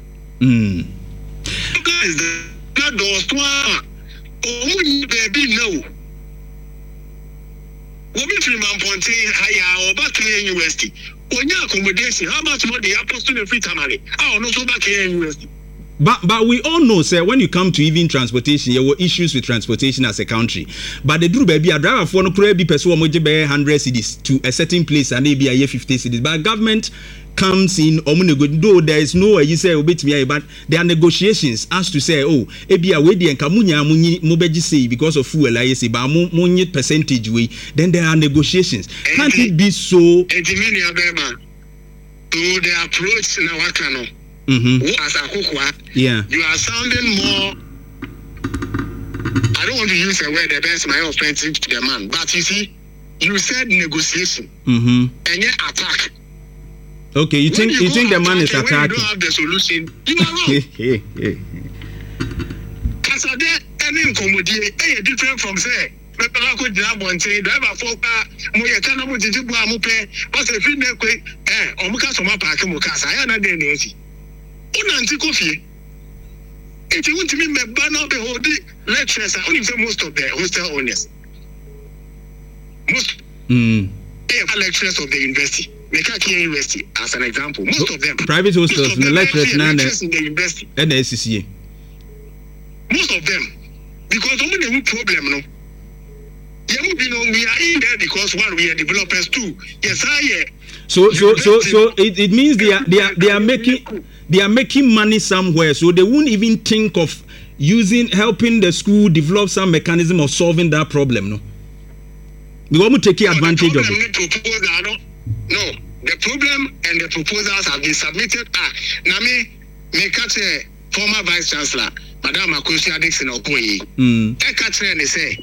Guys, the doors to Omunyai baby no. What between Mamponte higher or back to the university? Onya accommodation, how much more they are posting a free tamale? I don't know back here in university. But we all know, sir, when you come to even transportation, there were issues with transportation as a country. But the drew baby, a driver for no could be person who 100 cities to a certain place and maybe a year 50 cities. But government comes in, though there is no, you say, but there are negotiations as to say, oh, ebi a wedi and kamunya mubeji say because of fuel, I say, but money percentage way. Then there are negotiations. Can't it be so? To the approach now, what can as a Kukwa, yeah, you are sounding more. I don't want to use a word that is my offensive to the man, but you see, you said negotiation and yet attack. Okay, you think the man is attacking? You don't have the solution. You are wrong. Because any incommodity, different from say. Driver for Moya Canamo Jibu Mupe, what's a free neck? Omuka Soma Park Mukasa, I am not there. Unanti Kofi. If you want to be my banner, the whole lecturers, I only say most of the hostel owners. Most lecturers of the university. Mekaki University, as an example. Most of them. Private hostels, the lecturers in the university. And the SCCA. Most of them. Because only the problem, no. We are in there because one, we are developers too. Yes, I. So it means they are making money somewhere, so they won't even think of helping the school develop some mechanism of solving that problem, no. We want to take advantage of it. No, the problem and the proposals have been submitted. Now me catch a former vice chancellor, Madam Akosia Dixon Okoye. I catch her and they say.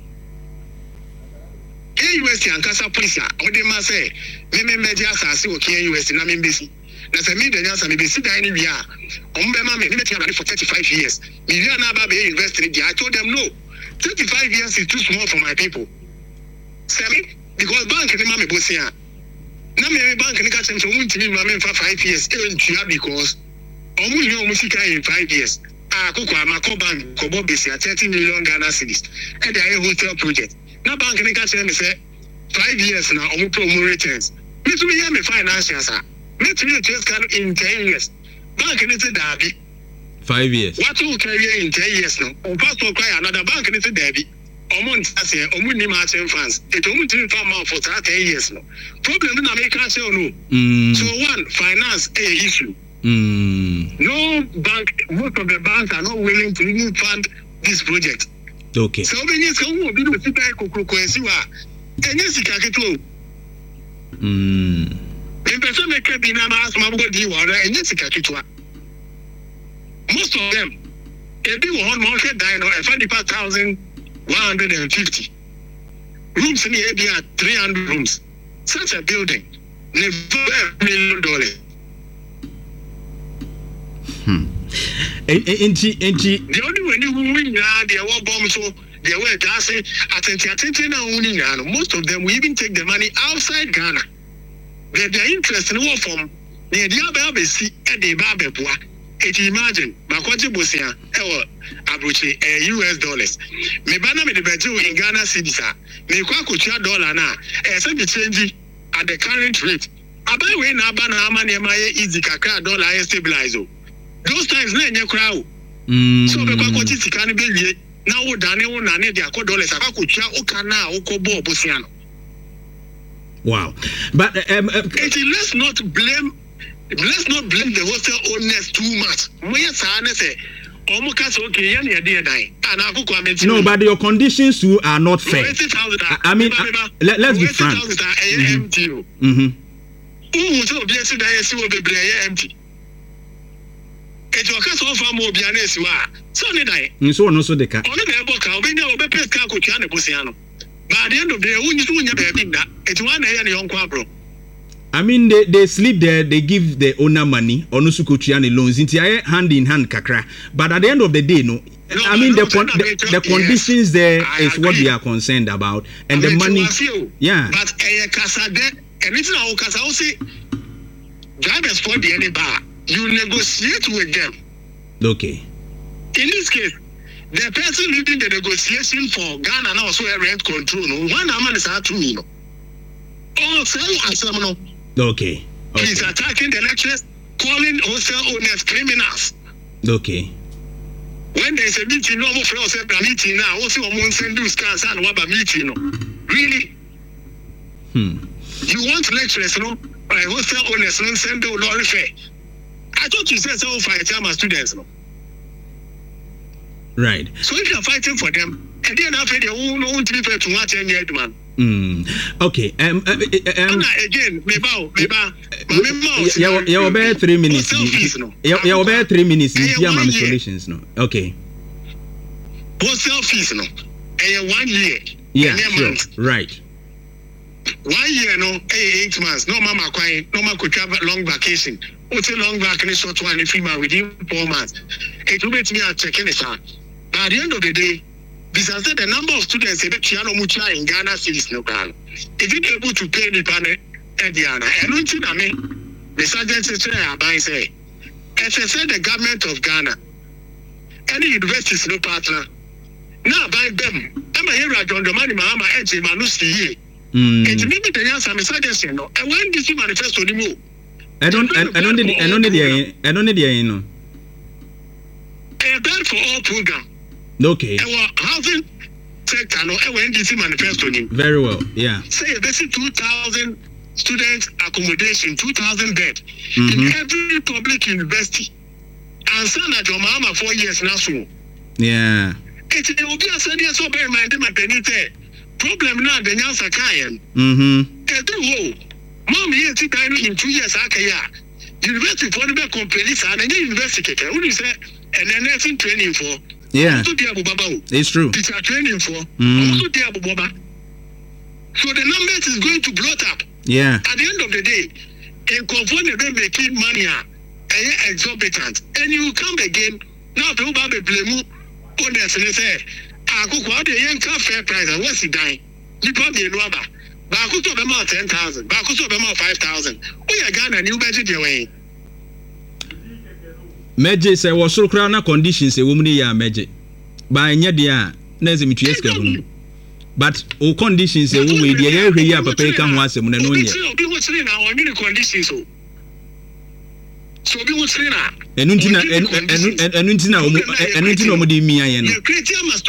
KUST and Casa Police, or they must say, Meme Media Sassi or KUST in Namibisi. That's a media answer, maybe sit down in the year. Ombema made for 35 years. Million Ababe invested. I told them no. 35 years is too small for my people. Semi, because bank in Mammy Bosia. Nammy bank and catch them to win to me, Mammy for 5 years, even because Omu Musika in 5 years. Kukwa Makoban, Kobo Bisia, 30 million Ghana cedis. And the hotel project. Now bank and catch them say 5 years now, Omu promo returns. Me to me, financial, sir. Me to me, just in 10 years. Bank and it's a derby. 5 years. What will carry in 10 years now? Or pass to acquire another bank and it's a derby. Omon say Omuni Martin fans. It only didn't farm out for 10 years now. Problem in America say no. So one, finance a issue. No bank, most of the banks are not willing to even fund this project. Okay. So when you say who will be the super Kokoesiwa, and yes, you can get low. In person, make a binana as Mambo Diwara, and yes, you can get most of them, if you want market dino, 55,150 rooms in the area, 300 rooms. Such a building, $1 million. The only way you win, they were bombs, so they were dancing attention now. Most of them will even take the money outside Ghana. Their interest in war from the Diababesi and the Babebua. Imagine, Makwaji Bosia, Abuchi, US dollars. Me bana me the betu in Ghana cities, me kwakucha dollar na, send the change at the current rate. Abai we na bana amani emaye easy kakra dollar stabilize. Those times na nye crowd. So be kwakuchi sikani be na wo dane wo na ne dia ko dollars akakucha okana okobo Bosia no. Wow. But let's not blame the hostel owners too much. No, but your conditions too are not fair. I mean, let's be frank. So no so the car. But at the end of the day, it's one young quabro. I mean, they sleep there, they give the owner money, or no sukuchiani loans, into hand in hand kakra. But at the end of the day, no. I mean, the conditions there is what we are concerned about, and the money. Yeah. But anything I will say, drivers for the any bar, you negotiate with them. Okay. In this case, the person leading the negotiation for Ghana now also a rent control. No one man is out to me. Oh, say as no. Okay. He's attacking the lecturers, calling hostel owners criminals. Okay. When there's a meeting, no more friends have a meeting now. Also, one send you scans and what a meeting. Really? You want lecturers, no? By hostel owners, no send the law fair. I thought you said so for my students, no? Right. So if you're fighting for them, and then after they won't be fair to watch any head, man. Okay. Again, you obey 3 minutes. You obey 3 minutes. You have solutions, no? Okay. Hostel fees, no? 1 year. Yeah, sure. Right. 1 year, no? 8 months. No, mama, quiet. No, mama could travel long vacation. What's a long vacation? Short one, if you within 4 months. It will make me a checking it out. But at the end of the day, besides the number of students in Ghana cities, no plan. If you're able to pay the panel, Ediana, I don't think I mean, the sergeant say, as I said, the government of Ghana, any universities, no partner, now by them, I'm a hero, John, the money, Mahama, Edge, Manusi, and maybe the answer, I'm a suggestion, no, and when did you manifest on the move? I don't need the a bed for all program. Okay. Our housing sector, no, NDC manifesto. Very well, yeah. Say basically 2,000 student accommodation, 2,000 bed in every public university. And son at your mama 4 years now soon. Yeah. It will be a study so very minded my penite. Problem now the Nyansa Kayan. Mom here to die in 2 years. University for the companies and any university. Only say and then nursing training for. Yeah, it's true. Teacher training for. Also, so the numbers is going to blow up. Yeah. At the end of the day, in conformity, they making money exorbitant, and you come again now. People be blame owners and say, "I go out the young fair price and what's it dying?" You probably know about. But I could talk about 10,000. But I could talk about 5,000. We are Ghana new budget away. Meje say was so crowd conditions a woman ya meje by nya dia na ezemi tu yeska but o conditions a woman we dey hwe ya papa kan ho asem na no nye obi wo tire na won ni conditions so obi wo tire na enu ntina omo de mi aye no you create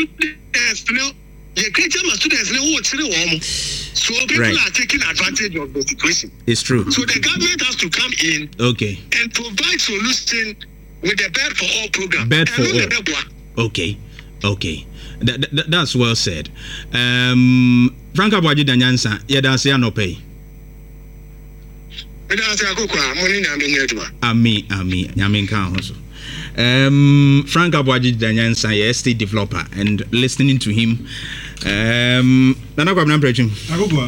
my students no wo tire wo so people are taking advantage of the situation. It's true. So the government has to come in and provide solution with the bed for all program. Bed for all. Okay. That's well said. Frank Abwaji Danyansa, yedase anope. Yedase akokwa, moni na menyetuma. Ami, nyamin kan hoso. Frank Abwaji Danyansa, a estate developer, and listening to him. Nana kwabna mprechim. Akokwa.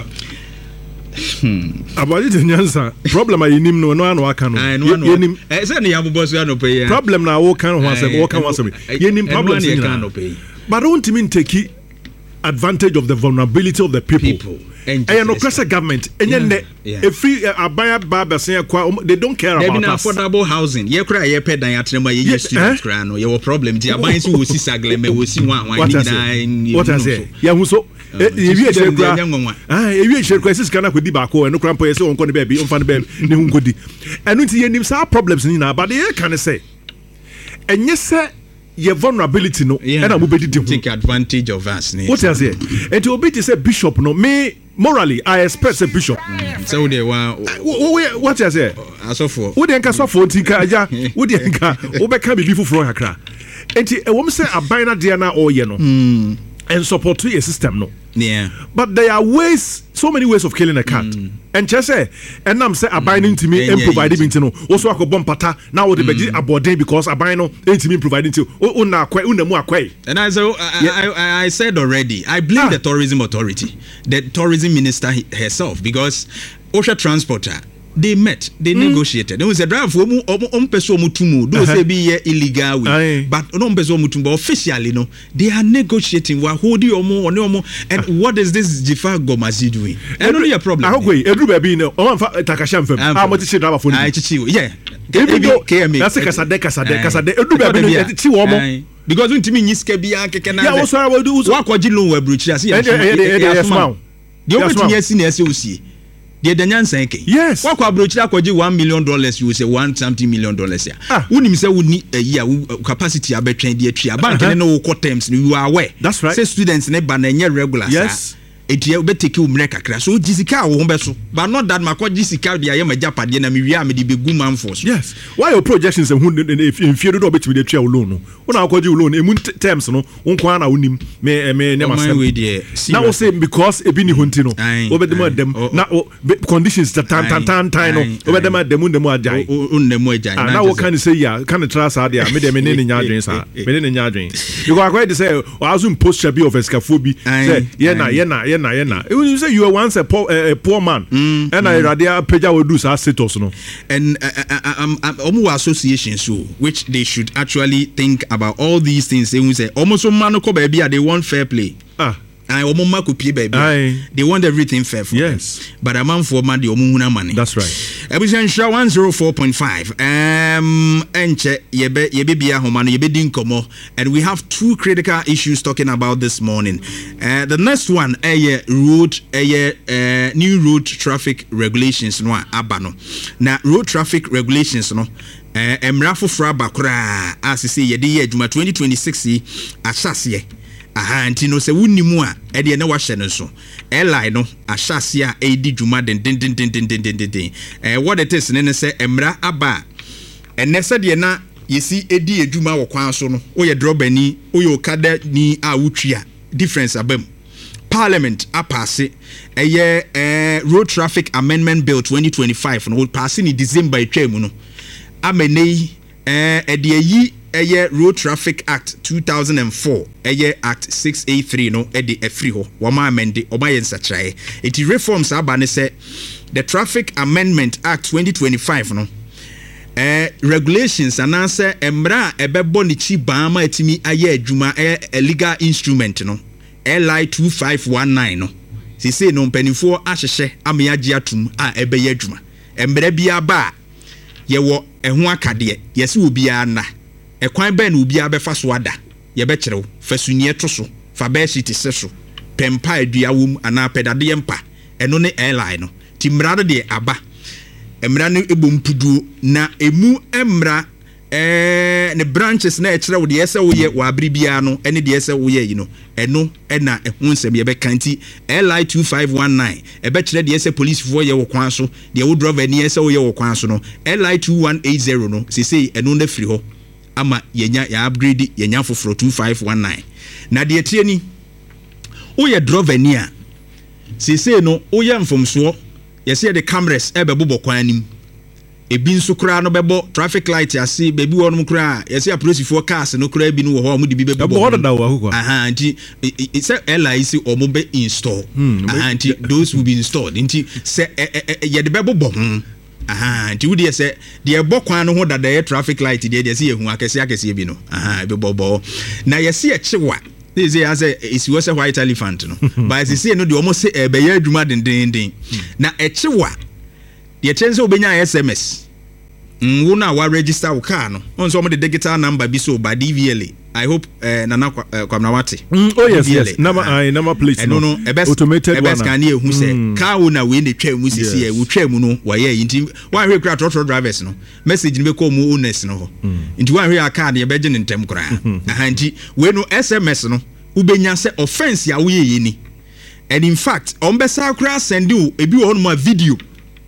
Abwaji Danyansa, problem a yinim no anu aka no. Yenim. Say na yabobo so anope ya. Problem na wo kan ho asem, wo kan ho asem. Yenim problem ni anope. But don't mean take advantage of the vulnerability of the people. And no pressure government. And if free abaya baba say they don't care about us. Affordable housing. Ye kra ye pay dan atrema ye student kra no. Your problem ti aban si wo si sagle me wo si wan ni what I say? Ya hu so ewie share kra. Ewie share kra sis kana kwedi ba ko no kra mpo ye se won ko ne baby on fa ne baby ne hu nkodi. Enu ti ye nim sa problems ni na but ye can say. Enye se your vulnerability no and I will take advantage of us. What I say? And to obey to say bishop no me morally I expect a bishop. So they what I say? As of for who dey nka so for tika aja who dey nka obeka be before from akra. Enti e wom say abina dia na oye no. And support to a system no. Yeah. But there are ways, so many ways of killing a cat. And just say, and I'm say abiding to me and providing me to know. Also, I go bompata now the bedi abode because abino ain't me providing to una kwe unemu akwe. And I said already, I blame the tourism authority, the tourism minister herself, because OSHA transporter. They met, they negotiated. There was a drive for person mutumu. Those say be illegal, but no person mutumu. Officially, no, they are negotiating. Wahodi omo. And what is this Jifa Gomazi doing? And only a problem. I hope everybody know. Takasham fam. How much is it about for you? Yeah. That's a kasade. Everybody see woman. Because when Timmy Niskebia can. Yeah, also I will do. What could you know? We're breaching. The only thing yes, you see. the danyan ke yes wa kwa brochira kwaji $1 million you say $1 something million ya unim say woni ayi a capacity abetwen de atwa bank ne no wo terms you are aware that's right say students ne ba na nye regular yes etia obeteki umre kakra so jisika wo be so but not that makwa jisika de ayema japade na mewi am de begu manfo so yes why your projections in fear do obetimi de twa loan no una akwaji loan emu terms no wonko na wonim me ne masem na wo say because ebi ni honti no obedema dem na conditions the time no obedema dem ajai unnemu ajai na wo kan say ya kan trust adia me de me ne nya adwen sa me ne nya adwen because akwa dey say assume post be of escaphobia say yena you say you were once a poor man and I rather peja will do status no and omu associations so which they should actually think about all these things they say almost man ko baby they want fair play I omuma ko pie baby they want everything fair for yes them. But a man for man the omuna money that's right ebusen sha 104.5 enche yebe bia homano yebe din komo and we have two critical issues talking about this morning. The next one new road traffic regulations no abano na road traffic regulations no emra fofra bakura asese yede ye adwuma 2026 asase anti no se wunimu a ede na wa hye no so airline no ahyase a edi dwuma den what it is ne se emra aba enne se de na yesi edi adwuma wo kwan so no wo ye drobani wo ye okada ni a wutria difference abam parliament apase road traffic amendment bill 2025 no pass in December etwam no amenei ede Road Traffic Act 2004 Act 683 no ede free ho wama amende obaye nsachae iti reforms aba ne se the Traffic Amendment Act 2025 no regulations anase emra ebebo ni chi baama etimi aye adwuma a legal instrument no LI 2519 no sisi no mpanifo ahyehye ameagye atum a ebeye adwuma emra bia ba yewo eho akade yesi obi ana ekwan ben obi abefa so ada ye be kirew fasunie to so fa be shiti seso pempa aduawum ana pedade mpa eno ne airline no timrado de aba emra no ebompuduo na emu emra ne branches na kirew de yese wo ye wa abribia no ene de yese wo ye yi no eno na ehun nsem ye be kanti LI 2519 ebe kire de yese police fo ye wo kwan so de wo driver ni yese wo ye wo kwan so no LI 2180 no sisi eno na firi ho ama yenya ya upgrade yenya foforo 2519 na de tie ni oye droveni a sese no oye mfomso yese de cameras ebebo kwan nim ebi nso kura no bebo traffic light ase bebi wonum kura yese apolicefoɔ cars no kura bi no wo ho mu de bi bebo nti se LI si omo be install nti those will be installed nti se ye de bebo bo nti wudi ese de bokwan no ho dada ye traffic light de se ehu akese bi no be bobo na yese e chewa they say as isi was a white elephant no but isi no de almost say be ye adwuma den na e chewa de chense obenya SMS wo na wa register wo car no on so mo de digital number bi so ba DVLA I hope nana kwamna wate oh yes number plate no automated one scan e hu say car wo na we ne twa mu sisi e wo twa mu no wa ye nti wan hwe kra trotro drivers no message ne be call mu owners no ho nti wan hwe car ne be je ne ntem kra nti we no SMS no ubenya say offense ya wo ye ni and in fact on be sa kra send you ebi wo no video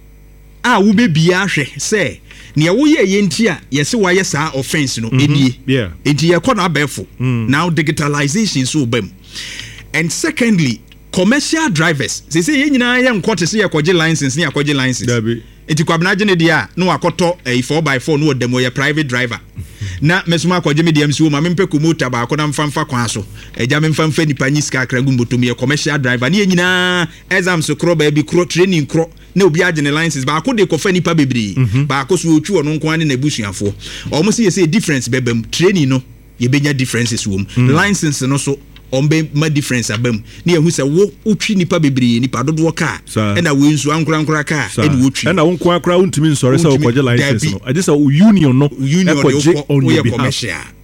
wo be bia hwe say ne wo ye yenti a yese wa ye sa offense no edie enti ye kona abefo now digitalization so bam and secondly commercial drivers say ye nyina ye nkote se ye koje license ne akoje license enti kwabna gene dia no akoto 4x4 no dem ye private driver na mesuma akoje me dem si wo ma mempe komota ba akona mfamfa kwa so eja memfamfa nipa nyiska kragu mbotom ye commercial driver ne nyina exam so kro ba bi kro training kro na obi agene license ba akode ko fa nipa bebre ba akoso otwu ono nko ane na busuafo omo se ye say difference bebam training no ye benya differences wo license no so ombe ma difference abam ne ehu se wo utwi nipa bebre nipa dodo ka e na we nsu ankura ka e ni wotwi e na wonkwa kra untimi nsore se okoje license no ade se union no ekoje on your behalf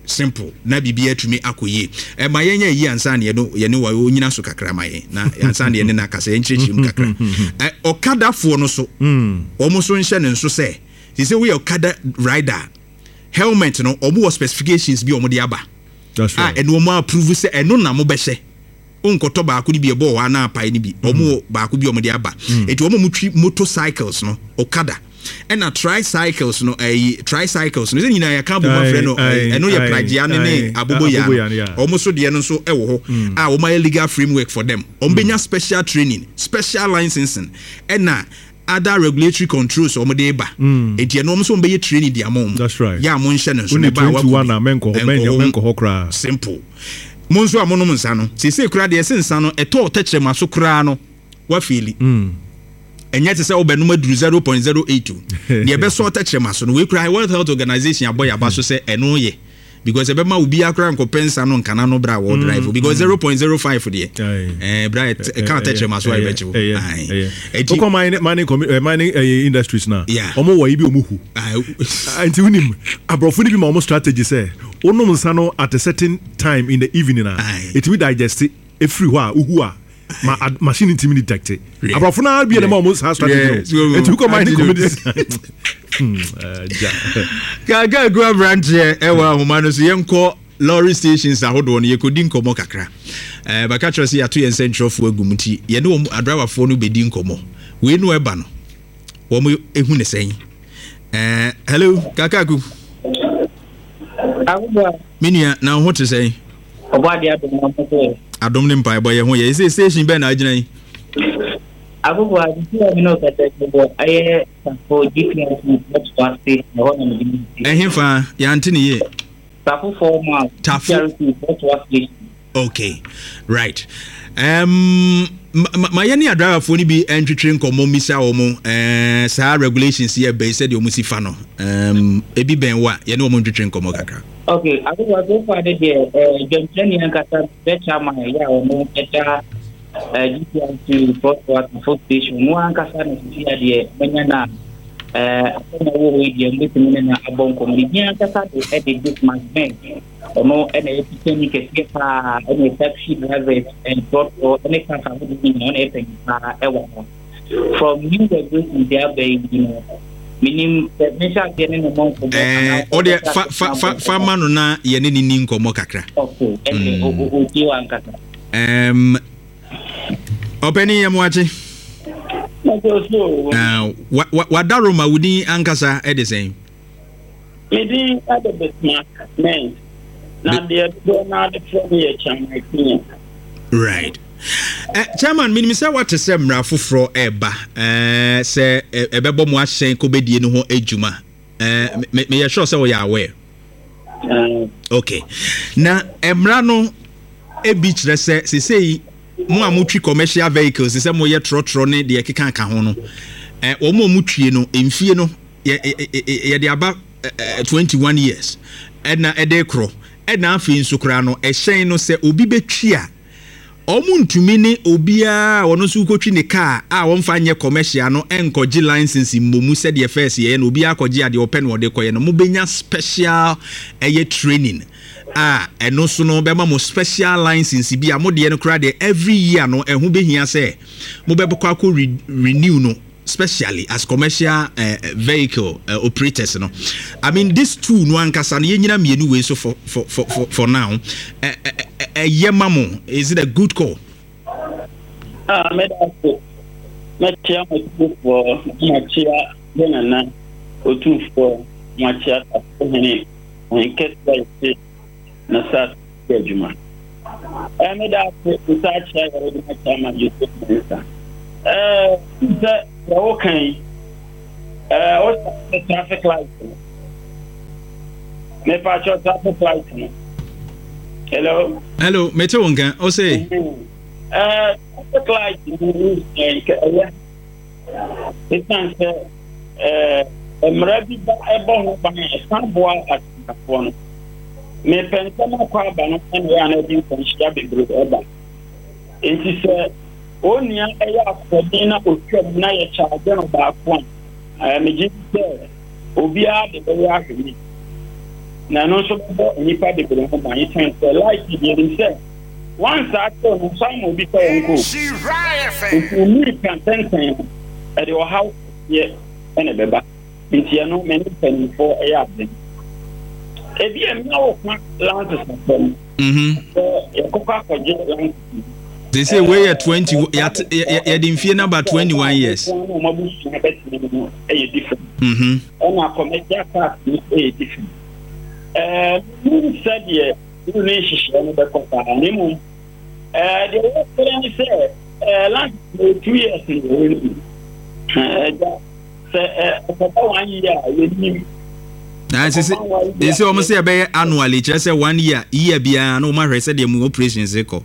simple na bibia tumi akoye ma yenya yi ansa ne ye ne wa onyina so kakra ma ye na ansa ne na kasa enchechim kakra okada fo no so omo so nhye ne nso se we okada rider helmet no omo specifications bi omo de aba that's right and omo approve se eno na mo behye onkoto ba ko ni bi ebo wa na apai ni bi omo ba ko bi omo de aba eti omo mutwi motorcycles no okada and a tricycles no tricycles no nyina ya ka bo ma frɛ no eno ya plagia ne abobo ya omo so de no so ewo ho omo legal framework for them ombenya special training special licensing and other regulatory controls omo de ba enti eno omo so ombeye training di amom that's right ya mo nhye no so ne ba wa na menko ho kra simple monso amono nsa no sese kura de sensa no eto otechre maso kura no wa fili enye te se obenum aduru 0.082 ne ebe so otechre maso no we kura World Health Organization aboy abaso se eno ye because ebe ma obi akra nkopensa no nkana no bra wo drive because 0.05 de bra can otechre maso wa beche eti ko mining industries na omo wa ibi omuhu anti unim abrofo ni bi ma omo strategy say onum nsa no at a certain time in the evening it will digest every uhu machine intimi detect abrofo na bi na ma omo strategy it will come mining communities gaga go branch ewa homa so yenko lorry stations ahodo no yekodi nkomo kakra baka tro se yato yen central fo agumuti ye ne driver fo no bedi nkomo we no eba no wo mo ehu ne sen hello kakaku minia na ho te sen obade adom ne mpa boye ho ye say station be na agina yi abubu adi no kata ko aye for GPS what was station ho na me fa ya ntini ye tafu for ma what was station okay right my any driver for ni bi entry nkomo misa wo mo sa regulations here be said you must fa no ebi ben wa ye ne wo mo entry nkomo kakra okay abubu adi for the junction ni kata becha ma ya wo mo eta GPS for station mo ankasa na sia de menyana na wo we de mbetimi na abonko mi ankasa de edit this man no and a technique is pa any taxi drivers and for any kind of anything from new regulation there by minim technician getting no month o de fa manu na ye ne ni nkomo kakra okay o ti wan kaka openi ya mwachi wadaro ma wudi ankasa edisen medi adebesmak men na de na de from ye chairman right chairman minimisa what say mra foforo eba say ebebo mo ahyen ko bedie no ho adwuma me ye sure say we are aware okay na emra no ebi kire say mo amutwi commercial vehicles say mo ye trotro ne de keka ka ho no wo mo mutwie no emfie no ye de aba 21 years na ede kro na afi nsukura no ehyen no se obi betwi a omuntumi ne obia wono su kotwi ne car a wonfa nye commercial no enkogi license mmomu se de first ye na obi akogi ade open wo de koye no mobenya special training eno so no be ma mo special license bi a mo de no kra de every year no ehu behia se mo be bokwa ko renew no especially as commercial vehicle operators no I mean this two no ankasa no yenyina mienu we so for now yemamo is it a good call machia for machia benana otu for machia tahene nkesa na sa ejuma meda for research already machia ma Joseph okay what's the traffic light me pacho traffic light hello mete wonga o say traffic light it's not mrabi ba ebo ba sanboa atafo me pensama kwa ba no ya na din konshia bebre eba enti se onia eya afodi na otwam na ye charge no ba ko me ji se obi a de be ya hwemi na no so bo nipa de bere ho ban iten so like the say once after no some will be ko she right you can send at your house yeah and a beba nti no many penny for a yard e bi em na o kwa lances na so e ko kwa ko je lances they say we are 20 ya din fie number 21 years no mabu su na bet no e different and a commercial class e different you said yeah you need to share no be ko ta ni mu the way say last 2 years say 1 year you na they say almost say be annually just say 1 year bia no ma hwe say the mu operations eko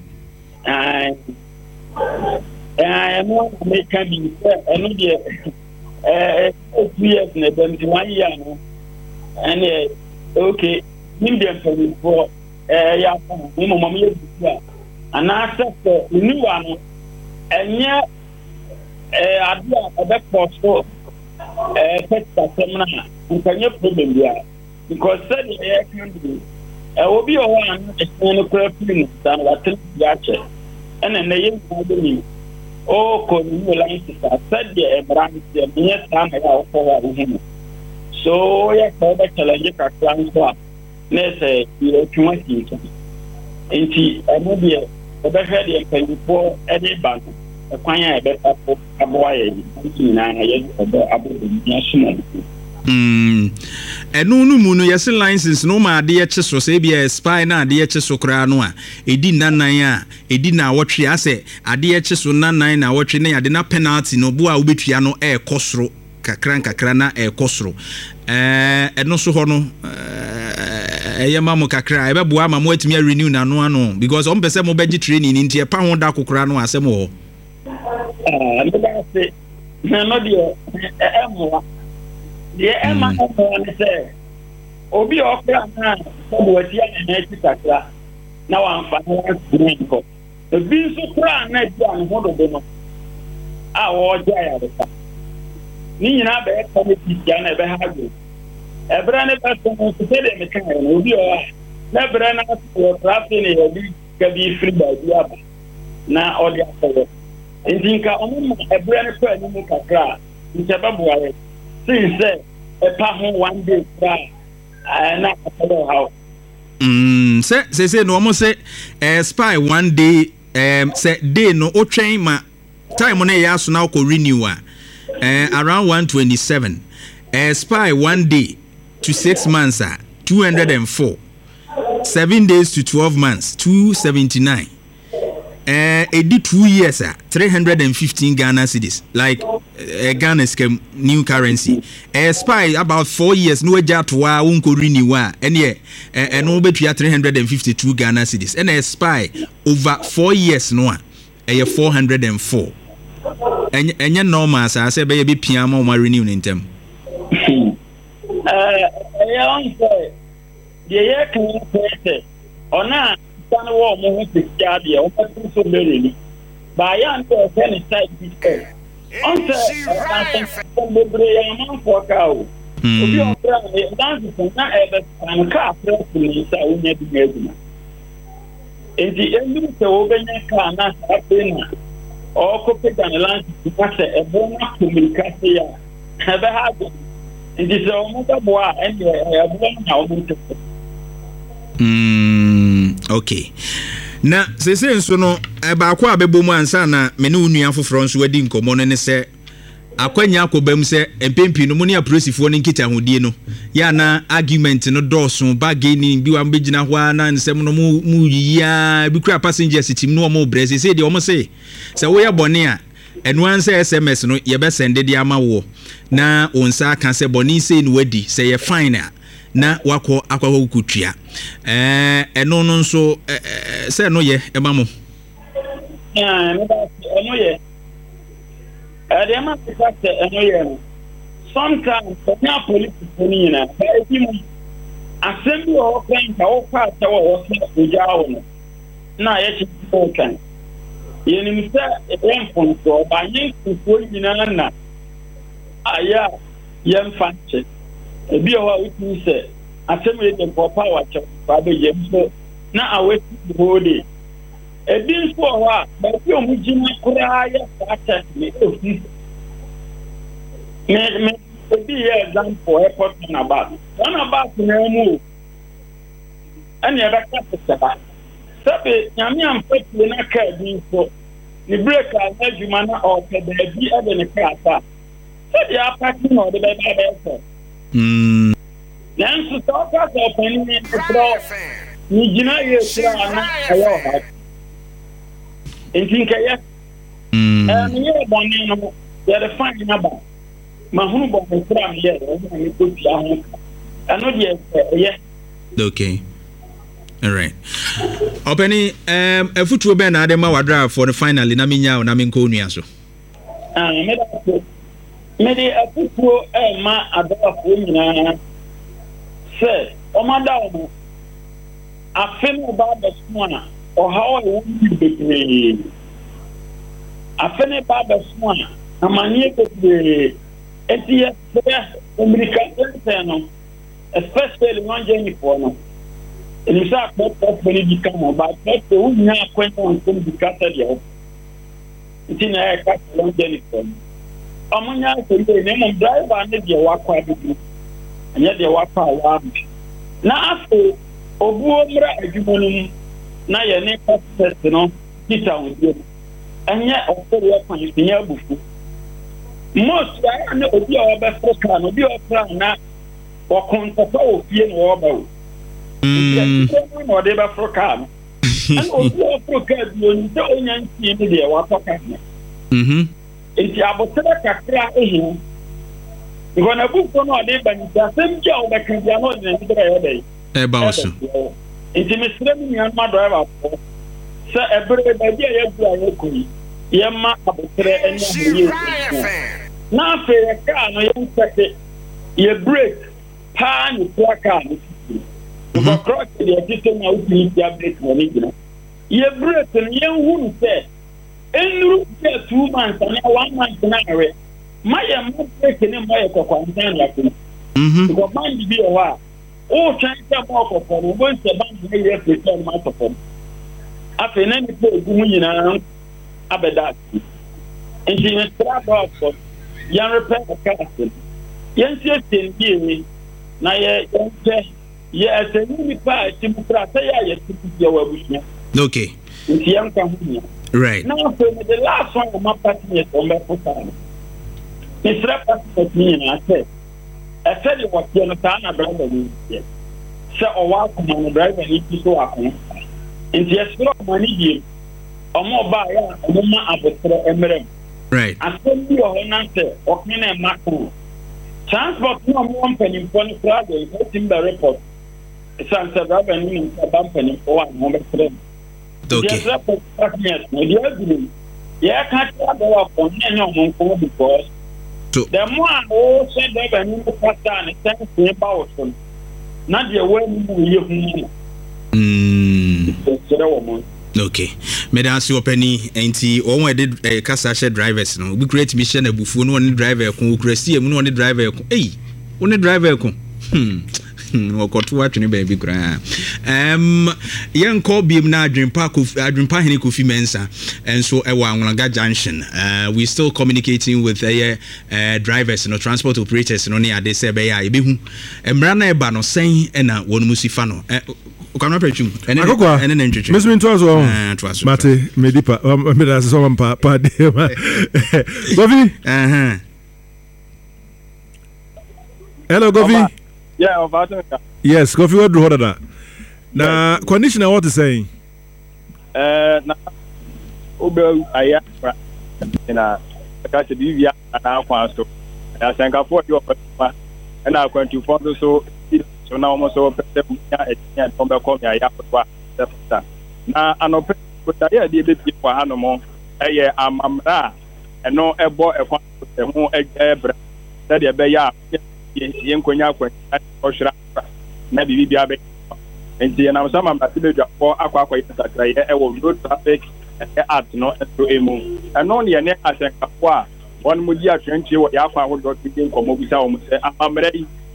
no make can be no dey 2 years na dem 1 year no and okay million for ya mo mama ye bia and access the new one and yeah adia ebe posto pet semna nkanye problem dia because said the can be obi o wan no crafting than what ya che and na yin ni o ko ni license said the brand the near time ya for wa him so ya ko be challenge ka plan so na say you tuma ki enti amobia obehwe de empanyifo ede bank ekwanya ebe tapo aboaye na na ye obo abodo national enu nu mu no yesi license no ma ade ye so se bia spy na ade ye so kra no a edi nanan a edi na wotwe ase ade ye so nanan na wotwe na ade na penalty no bo a obetua no e kosoro kakra na e kosoro eno so ho no eyema mo kakra ebe boa ma mo atimi renew na no ano because on pese mo beji training nti e pa ho da kokora no asem ho me da se na no de emo de ema mo ne se obi okra na so watia na ti kakra na wa amfa na ko ebi so kra na di an ho do no a wo ja ya de ni nyina be ka me ti ja na be ha go ebra ne person so se de me kan no obi o na ebra na so traffic ne obi ka bi free by dia ba na odi aso ndinka omo ebra ne pa ni mu kakra nteba boare say e pa ho one day kra na akolo how say no omo say spy one day say day no o train ma time no ya so na ko renew around 127 spy one day to 6 months 204 7 days to 12 months 279 edi 2 years 315 Ghana cedis like Ghana scam new currency spy about 4 years no eja to wa unko renew and no betua 352 Ghana cedis and spy over 4 years no 404 enye normal say be pia ma renew ntem ye kan say ona tan wo mo hu picture de o pa so merely ba ya nto say ni side business on say bebre ya man for cow obi o pra dance na ebe an ka press ni sa o nya di medina enti enu se o benya ka na apena o ko pe dan land ka se ebo na communication ya ebe ha go enti se o mo ta boa ende ya bo na o mo te okay na sese nso no ba akwa abebo mu ansa na me ne onua foforo nso wadi nkomo no ne se akwanya akobam se empempi no mu ne aprosifo no nkita hodie no ya na argument no dɔso bargaining bi wa mbegina ho na nsɛm no mu yia bi kura passengers tim no mo brɛ sese de omo se wo ya bɔne a ɛno ansa SMS no ye be send de ama wo na onsa aka se bɔne se no wadi se ye fine a na wakɔ akwa kutua ɛno no nso sɛ no ye ema mo me ba eno ye dem ma se eno ye sometimes the police ni na e mu assembly o kan ka o pa ta wo o ja wo na ye chi o kan ye ni mi se e fon so ba yin ku nyina na aya ye mfa che ebi o wa uti se assembly the power chop babe yemso na awesi bode edin so wa ba ti o mujina kura ya fata me office me be example airport na ba na mu ani aba ka saba sabe nyame ampati na ka bi so ni break na juma na o pe da bi ade ne ka ta sabe apati no de ba ba Nancy Talkers opening in the pro. Nijina Yesana, ayo ha. Intinka yes. Ye bonino, they find number. Mahunu bon from here, and put ya. I know yes. Okay. All right. Openi a football ben adema wadra for the final na minya na minko nua so. Mede a football ma adwa fo nyina. Say, Omadao, I feel about the swan or how I would be. I feel about the swan. I'm a near the ATS American, especially one Jenny Forno. It is not when it become about that the woman went on to be cut at you. It's in a cut one Jenny Forno. Ammonia, the name of driver and the walk quite. And yet they walk out. Now, after Obuomra Jumonum, now your name says, Peter with you. And yet, of course, you can hear before. Most I know of your best can of your plan or contact of Pian Warbow. Whatever for can. And of your procure, you don't see the water. It's about the Gonna book on our day, but the same job that can be another day. Bausu. Intimacy and my driver. Sir, a bird idea, Yamma, and now, fair car, no young second. You break, pan, placard. Across the system out in your break, you break, and young woman said, and 2 months and 1 month an my breaking in my quarantine like because man be a while. Oh, trying to walk upon once a band may return my perform. After any place, you Abedat. And she was trapped out for young repair castle. Yes, yes, indeed. Now, yes, a new part, Timothy, yes, okay. It's young company. Right. Now, the last one of my partners on my phone. Mr. President, I said it was Jonathan driver. So, a walk on the driver need to go up. And yes, money or more buy a woman of the emerald. Right. I send you an answer, or can I macro? Transport no one penny for the Friday, in the report. It's answer driver and a bumping for 1 moment. Okay. Yeah, I can't go up on any one because. The more said that I knew the and thanks to about them. Not the way you okay. Madam Penny, and all I did a Cassasha drivers. No, we create mission a buffon one driver, who Christy, and one driver. Hey, one driver. Oko to watch baby cry. Young Kobe na dream park of dream pahini Kofi Mensa, and so Wanga Junction. We still communicating with drivers and transport operators and only they say Baya Ibihu. And Brana Bano saying and one Musifano. Ukana prechu and then introduce. Miss Mintos or Mate Medipa Medas on Papa Govi. Hello Govi. Yeah, about yes, Kofi what do that. Na conditioner what is saying? Na Uber aya na kati bibia na akwa so. Na senka for you na akwa to for so na almost so pete ya etinya tombe ko ya ya kwa na anope ko ya de be bi kwa hanomo eye amamra eno ebo ekwa ho ebra that de be ya yenkonya akwa oshira na bibi bia be enti na msama mbatibe dwa for akwa yitakra ye ewo road traffic art no to emu eno ne ne asenka kwa won mu dia 20 wo ya akwa ho do tin komo bisa wo mu se amamra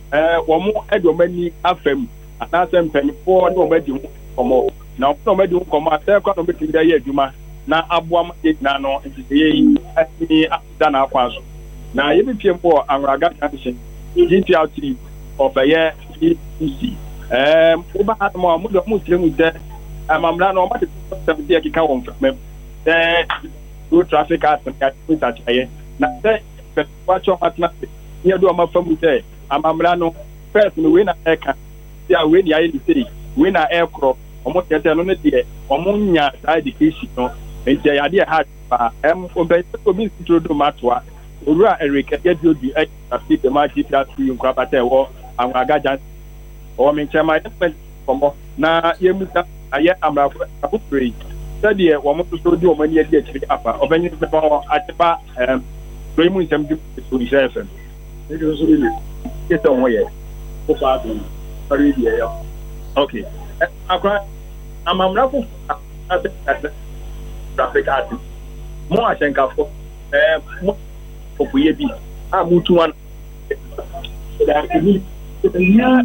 wɔn ɛdɔmani afɛm anaasɛ mpanyinfoɔ ne wɔn adi ho nkɔmɔ na wɔn na wɔn adi ho nkɔmɔ asɛ kɔ na wɔn bɛtumi dɛ yɛ adwuma na aboa ma yɛ nyinaa no nhyehyɛeɛ yi ɛtumi da n'akwan so na yɛbɛpie mbɔ Angoraga junction GTRT ɔbɛyɛ EC woba ha no a mo de mo kyerɛ mu sɛ amamra no ɔma de sɛm sɛ ɛkeka wɔn fɛmɛm sɛ road traffic accident yɛatumi sakyɛeɛ na sɛ bɛwakyɛ ɔmatena sɛ yɛ de ɔma fa mu sɛ amamra no first no wei na ɛka sɛ a wei ne ayɛ ne sei wei na ɛkorɔ ɔmo kyerɛ sɛ no ne deɛ ɔmo nya saa education no nti adeɛ ha paa ɔmpɛsɛ obi nsitoro do matoa owura erika yɛdiodu ɛyɛ traffic dɛma GPR nkorabata ɛwɔ Angoraga junction ɔwɔ me nkyɛn ma yɛmɛ kɔmmɔ na yɛmu sa ayɛ amrafo abopere sɛdeɛ wɔn nso de wɔn ani adi akyire afa ɔbɛnyi sɛ wɔn atepa lɔyi mu nsɛm de so nhyɛ fm ɛdi nso bi yɛ sɛ wɔn yɛ kofa ado ɔre deɛ yɛ okay akora amamrafo asɛ asɛ traffic ati mo ahyɛnkafo mo opoye bi a mo tu wan da kini nya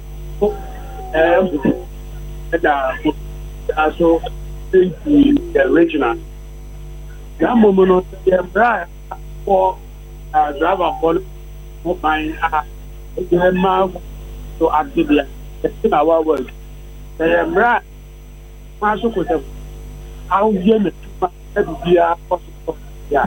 also the regional gambo mono the bra for driver for mobile the man to activate in our work the bra also ko se how you me bia possible yeah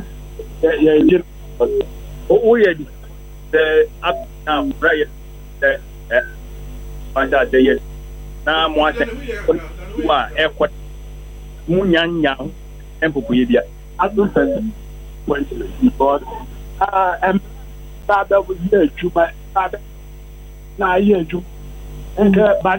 oh yeah the up now right the Panda de na mo ase wa ekwa munyanya empopoye bia aso person point because baba bu ye juma baba na ye juma and but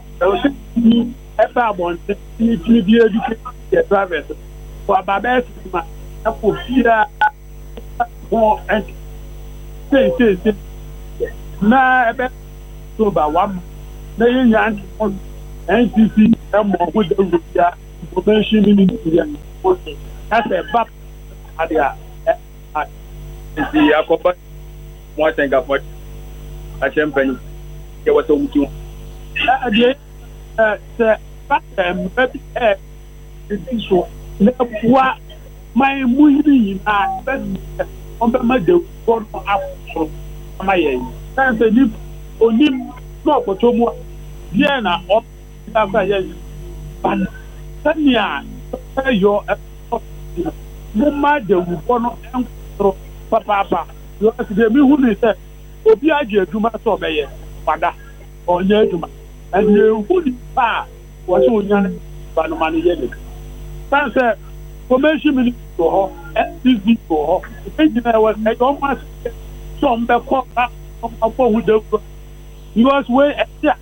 ever bon ti bi educate the drivers for baba ma for fear for and say na ebe so ba one na yin yan NCC mo go the Russia information ministry that's a bab adia the akoba mo tenga for a champion ke wato mutu adia se baby so na wa my muyi na on be ma de for afro ma ye san se ni onim no potomu dia na op after yes but tania yo no ma de wo no enko papa yo se mi hu ni se obi age aduma so be ye fada onye aduma and you hu ni pa wo so onya ba no man ye de san se commercial ministry ho STV ho engineer was I don't want some be ko hu de because we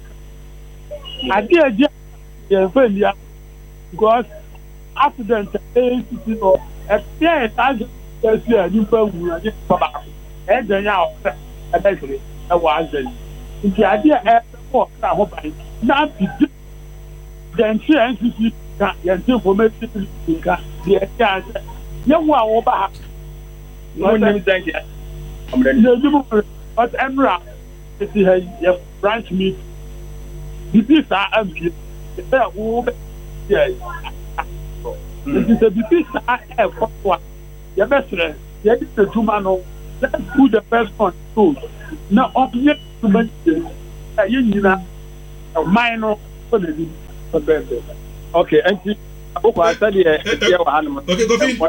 idea yeah because accident or experience as you you baba and then now eventually I was the idea for now then she NCC can information the chance you want over no name thank you but Emra it's branch meet the pizza MP who yes it is a pizza for your best friend you get the tumano let's put the first one so now object to mention you know minor for the okay and I said okay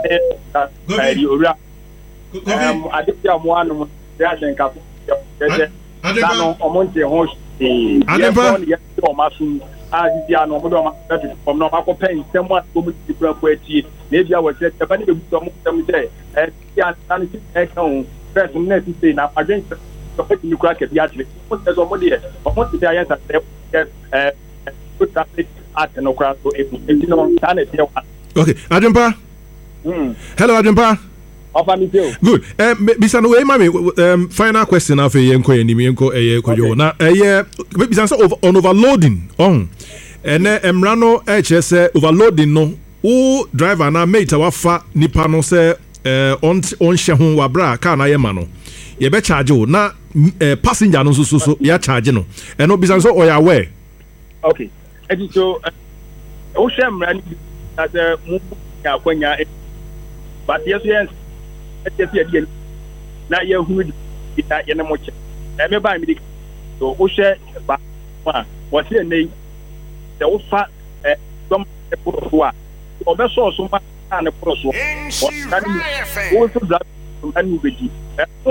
go I think you one there's a couple no omonte ho adempa o masu adia no modo ma from no akọ pen tem wa ko mu ti pra ko ati na bia wo se ba ni be buso mo tem se ya tan ti e kan first na ti say na adwen so pe ni kura ke bia tire mo se so mo de o mo ti ya ta put that at no kura so e no tan e dia okay adempa hello adempa good. Bisa no way mami final question afa yenko yenko koyo na bisa so on overloading on ene emra no say overloading no o driver na mate wafa nipa no say on hye ho wabra car na yema no ye be charge o na passenger no so ya charge no eno bisan so o ya aware. Okay, and so Ocean as a Yakwanya, but yes, now you who is that Yanamocha. I remember me. So Ocean, what's your name? The old fat some or best so much and a pro. Also, that and with you.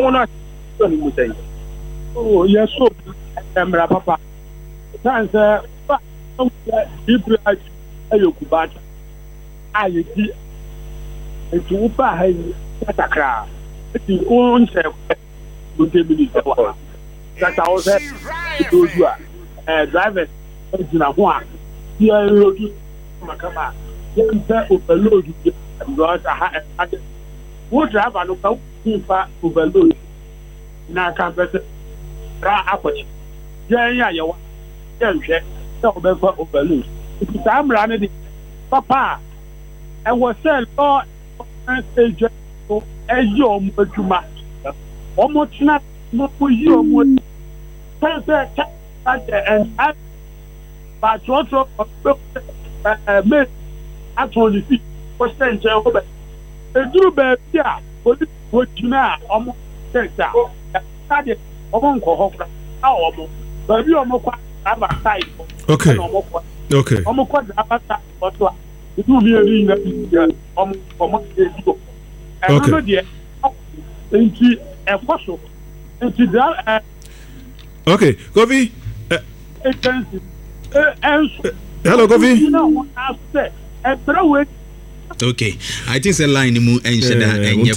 Oh, yes, so I'm Papa. Thanks, people are Ayokubata. I see a super a crowd. It's own self. That's our those who are drivers in a one. Here, Macaba. Overload because I would have a look out overload. Now, can't better. Approach. Yeah, you want. Overload. If I'm running, Papa, I was saying, Lord, agent, as your Mutuma, almost not for you. And I, but also, made actually 50% over. A drew back, yeah, what you know, almost takes out. I won't go home. But you are more quite. Okay. Okay. Okay, Kofi. Hello, Kofi. Okay, I think the line mu enshada enye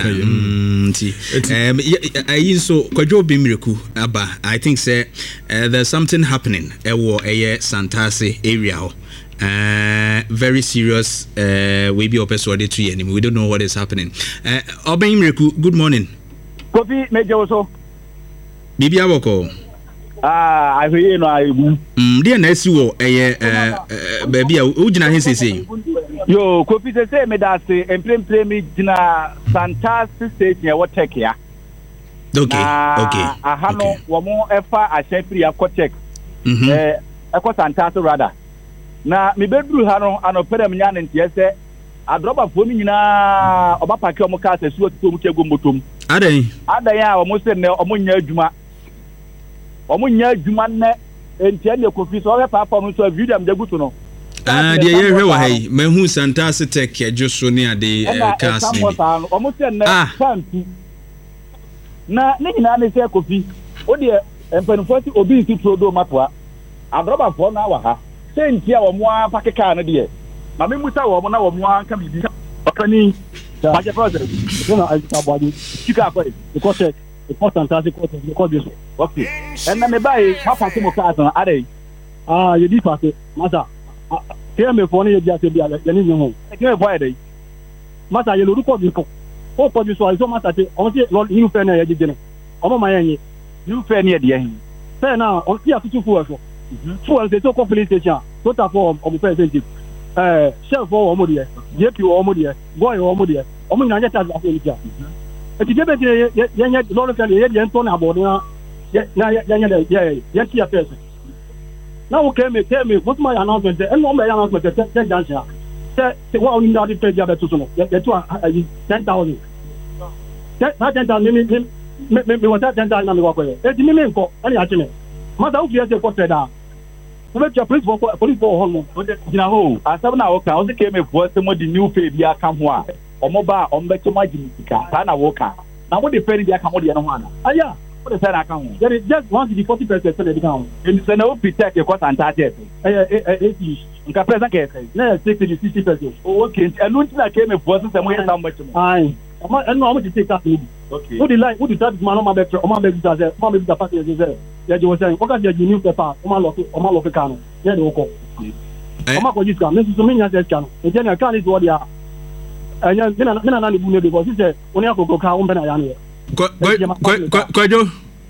papa I so Kwadwo Bimreku aba I think say there's something happening ewo Santase area very serious we be opesode to you we don't know what is happening Bimreku good morning Kofi meje so bibi aboko I hear no I dia na esi wo baby a ugina hesese yo Kofi say me that say emplem me gina Santase station e wo check ya okay ahano wo mo efa ahafiri akọ check ekọ Santase rather na me bedru ha no anopere m nya ntie se adroba fo mi nyina oba pake omo ka asesu otuto mu kego motom adan a omo se ne omo nya adwuma ne entia ne Kofi so o papa no so video am jaguto no de ye hwe wa hai mahu Santase tech ejoso ne ade cars ni omo se ne santi na ne nyina ne se Kofi o de empanfo ti obi nti trodo matoa adroba fo na wa ha sentia omo apake car no de ma me musa wo mo na wo mo anka bibi opani baje project so na abodi chika kwa because the Santase court because this okay and na me buy papa ti mo car na ade you di pass masa ke me fo na ye dia se bia ye ni ho ke me boy dey masa ye loru ko bi ko o ko bi so masa te on se lo ni fe na ye gide no o ma yan yi ni fe na ye de hin fe na on ti atutu fu so fu se to ko police station to ta for o mo fe sensitive chef for o mo de JP o mo de boy o mo de o mo nyanya ta za fe ni ja e ti debe ye lo lo fe ye de to na abo na ye ti affair now came what's my announcement and no my announcement te dance te wa oni na di pe dia beto so no ye to 10,000 me want 10,000 na me wa ko e di me nko ani a chime mother ufie se ko da we be police for home gina ho asab na wo ka o se came for se mo di new pay bia ka ho a omo ba o mbe to magini sika ta na wo ka na mo de pay bia ka mo de no ho ana aya what is that account? There is just 140% for the account. And it's an open tech your cost and target. 80. You can present case. No, 60%. Okay. And once I came and forces some way how much. Aye. I know how much you take that. Okay. What do you like? What do you start man on my back? On my back does it. My back the party is there. Yeah, you were saying, what are the new paper? On my local cano. Yeah, the local. I'm not going to come. This is something that can. And then I can't is what you are. And then I'm not even because he said, when you go car, I'm Kwadwo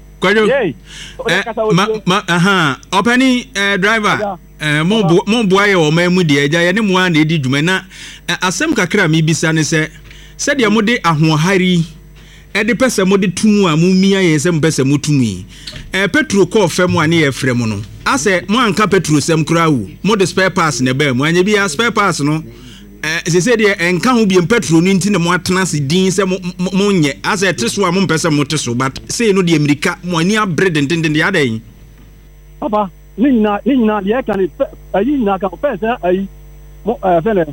opani driver mo boa ye o mamu de agya ye ne mo an edi dwuma na asem kakra mi bisa ne se de mo de ahohari edi pese mo de tumu a mu mia ye se mo pese mo tumi petrol ko fam ani e frem no ase mo anka petrol sem kura wu mo de spare parts ne ba mu anya bia spare parts no se se de enka ho biem petrol ni ntine mo atena se din se mo nye ase teso a mo pese mo teso but say no de america mo ani abred ndende ya den papa ni nyina ye kan ayi nyina kan pese ayi mo fene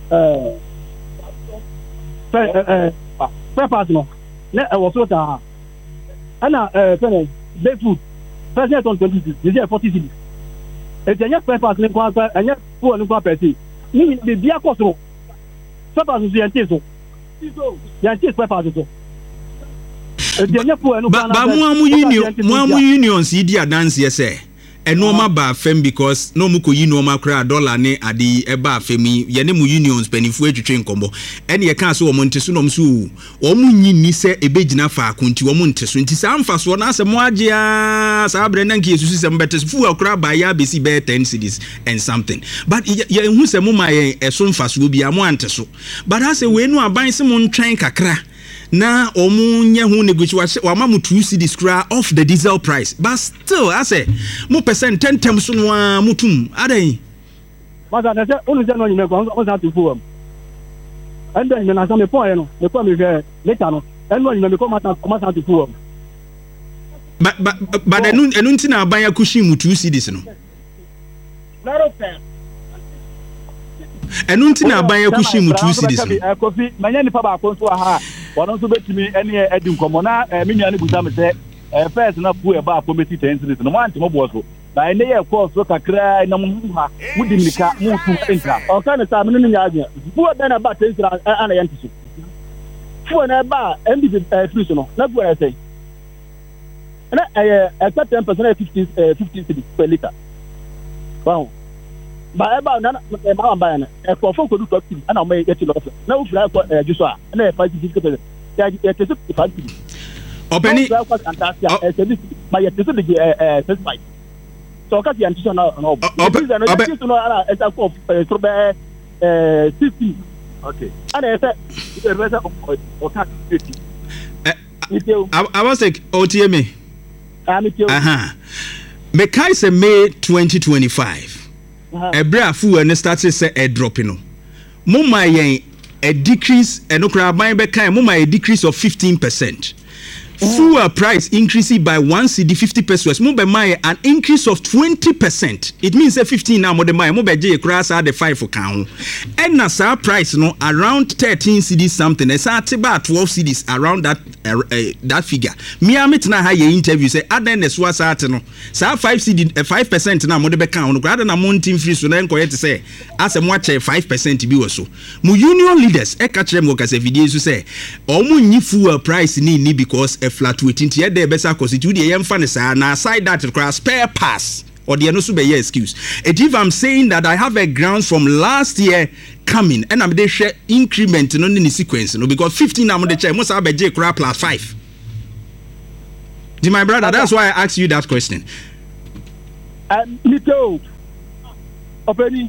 spare parts no na e wo so ta ana fene day food president on 26 is there 40 cities enya spare parts ni kwa enya fuel ni kwa pese ni be bia ko so spare parts yente so yente spare parts so enya fuel ni kwa ba mu unions idi adanse ese enoma ba fem because no mu ko yi no makra dollar ne ade e ba fem ye ne mu unions panifu atwetwe nkombo ene ye kan so wo monte no mso wo mu nyini se ebegina fa akonti wo monte so nti sa amfa so na asemo agea sa abre na nki yesusu se mbete fu akra ba ya besi be 10 cities and something but ye hu se mu ma ye eso mfa so bi amo ante so but ase we nu aban se mu ntwen kakra na omunye hu negotiation wa mamu 2 cedis kra off the diesel price but still I say mo percent 10 times so no mutum adan maza na se onu se no nyime ko sa tu fu am and then na sa me point no me ko me je later no and no nyime me ko ma sa tu fu am but enu ntina aban akushi mu 2 cedis no not fair enu ntina aban akushi mu 2 cedis no kofi manya ni pa ba ko so ha wono so betimi ene edi nkomo na menua ne busa me se first na pu e ba pometi 10 cedis no wanti mo bo so na ene ye ko so kakra na mu ha mudi mirika mu tu enka o ka ne sa me no nya agya pu e na ba 10 cedis ana yanti so fu na ba mbi free so no na pu e say na except 10% 15 cedis per liter wow ba eba na ma ba na e ko fo ko du top team ana mo e ti lo na u fira ko juso a na e 5 50 ya e te so 5 openi ma ye te so de 65 so ka ti antiso na no no ana e ta ko so be 60 okay ana e se e resa o ka 50 I was like OTM aha me kai se May 2025 ebra fu and started say a drop no moma yen a decrease enokra ban be kan moma a decrease of 15%. Fuel price increasing by 1 cedi 50 pesos. Mo be my an increase of 20%. It means 15 now mo de my mo be je cross the 5 for count. And na sa price no around 13 cedis something. Esa about 12 cedis around that figure. Me amit na ha ye interview say aden so asa no. Sa 5 cedi 5% na mo de be count no grade na montin free so na enko yet say as mo ache 5% bi wo so. Mo union leaders e ka kire mo ka se video so say o mo nyi fuel price ni because fluctuate into the best constitute the yemfa na aside that cross spare pass or the no so be excuse. If I'm saying that I have a grounds from last year coming and I'm dey share increment no in the sequence no because 15 am dey check must have be J crap plus 5. My brother, that's why I asked you that question. Little openi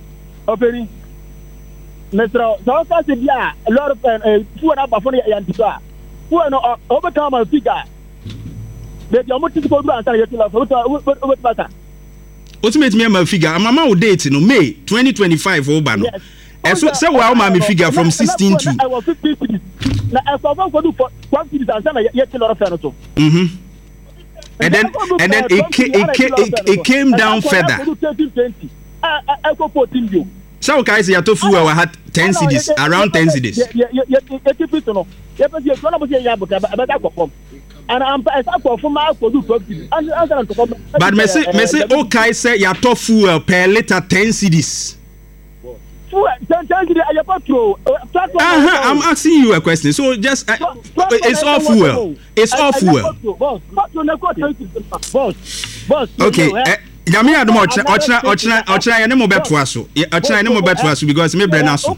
Mr. So ka se bia a lot of food about for yantiso who no overcome my figure. They are multiple brands and you love what matter. Ultimate me my figure. Mama will date no May 2025 over no. And so say wow my figure from 16 to I was 15 cities. Now I forgot to do for 1 cities and then yet a lot of furniture. And then it came down further. I go 14 you. So guys, you to fuel had 10 cities around 10 cities. And I'm from my but me say okay say you to fuel per liter 10 cities. I'm asking you a question. So just it's all fuel. It's all fuel. Okay. Yami adum ochna ya nemo beto aso. Ochna ya nemo beto aso because me brand aso.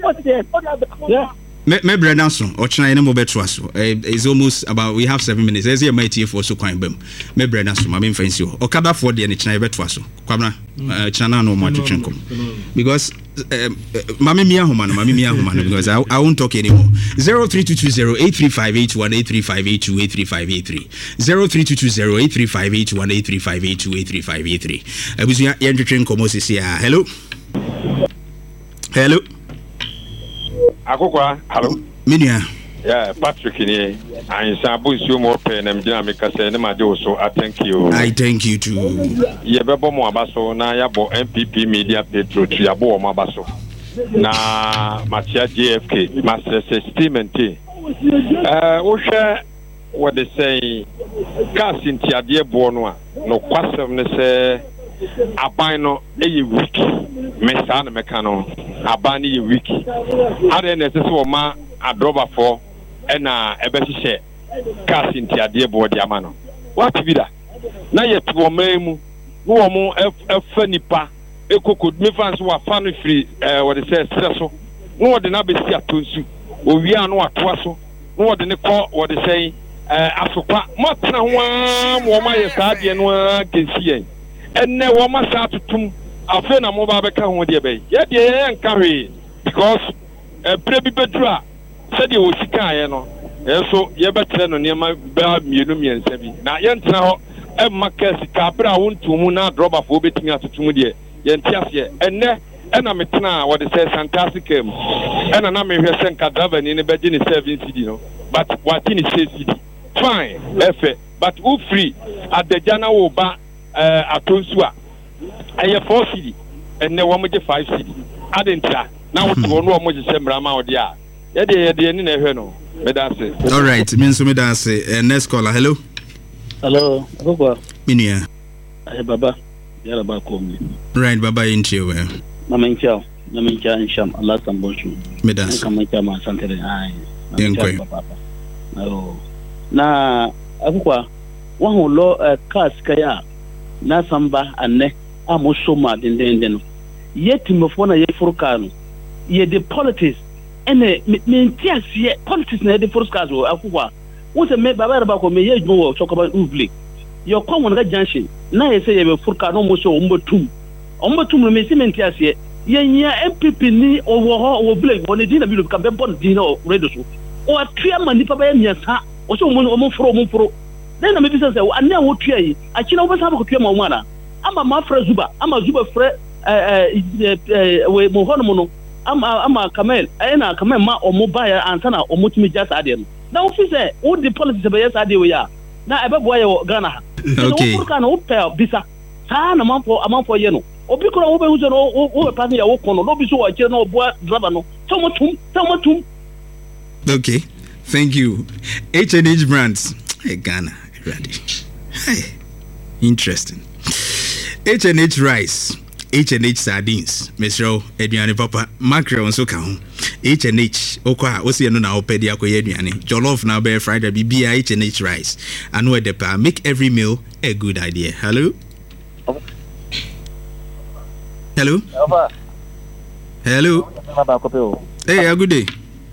Me brand aso. Ochna ya nemo beto aso. It's almost about we have 7 minutes. Eze ya mighty for so kwan bem. Me brand aso ma me fancy o. Okada for de ni chna beto aso. Kwabna chna na no mo atwetwenkom. Because Mami Mia Humano, because I won't talk anymore. 03220835818358283583 03220835818358283583. I was entering Comosis here. Hello. Akokwa, hello. Minia. Yeah, Patrick ni ansabu nsuo mo pe na mjina mekase ne made so I thank you. I thank you too. Ye bebo mo abaso na ya bo MPP Media Petro tu ya bo mo abaso. Na Matia JFK master statement. Wo hwe what they say gas ntiade bo no a no kwasem ne se aban no e week mesa na meka no aban ne week ade na se so ma adroba for na ebehihye gas ntiade bo di ama no what be that na ye to memu no wo mo efa nipa ekoko me fans wa fa no free what they say stress so no wo de na be si atonsu owi anu atoa so no wo de ne ko what they say asopa matna ho mo ma ye saade no kensi yen enne wo ma sa tutum afa na mo ba be ka ho de be ye de ye nka hwe because prebi bedura said you will see no so ye betre no niam ba mienu miensa bi na ye ntena ho e market sika bra wonto mu na droba fo betimi atotum de ye ntiase enne ena metena what they say fantastic ena na me hwe sen kadava ni ne beje ni 7 cd no but what ni 6 cd fine efe but who free at the jana wo ba atonsu a eye 4 cd enne wo mo je 5 cd adentia na wo to no mo je semra ma wo de a ye ni na hwe no me da say all right me nso me da say next caller hello Akokwa Minia baba yara ba ko mi right baba inchi we mama incha insham Allah tamboshu me da say kama chama santere ai yenkwe na Akokwa wa ho lo cars kaya na samba anne amosoma dendenden yetimofo na ye furukanu ye the politics ene mentiasie politics na the furukanu Akokwa wo se me baba ba ko me ye dwo wo sokoba uvli yo kwon ga junction na ye se ye be furukanu mo so ombotum me se mentiasie ye nya MPP ni owo ho wo blake woni dina bi lo ka be bon dina o redo so o atua mani papa ye miasa o so mo furo na me bi se ane wo tua yi a kina wo be sa ba ko tua ma wo ana ama ma fra zuba ama zuba fra we mo hono mo no ama kamel na kamel ma o mo ba ya ansa na o mo timi jasa ade no na wo fi se wo di politics be yes ade we ya na ebe bo ye Ghana ha okay wo kana wo pe bisa sa na amanfo ye no obi kora wo be hu se no wo be pass ya wo kono no bi so wo kire no bo driver no so mo tum okay thank you H&H brands Ghana ready hey interesting H&H rice H&H sardines Mr. Eduane papa mackerel nso ka ho H&H okwa o se no na opedi akoye aduane jollof na be fried bibia H&H rice anu edepa make every meal a good idea hello hey a good day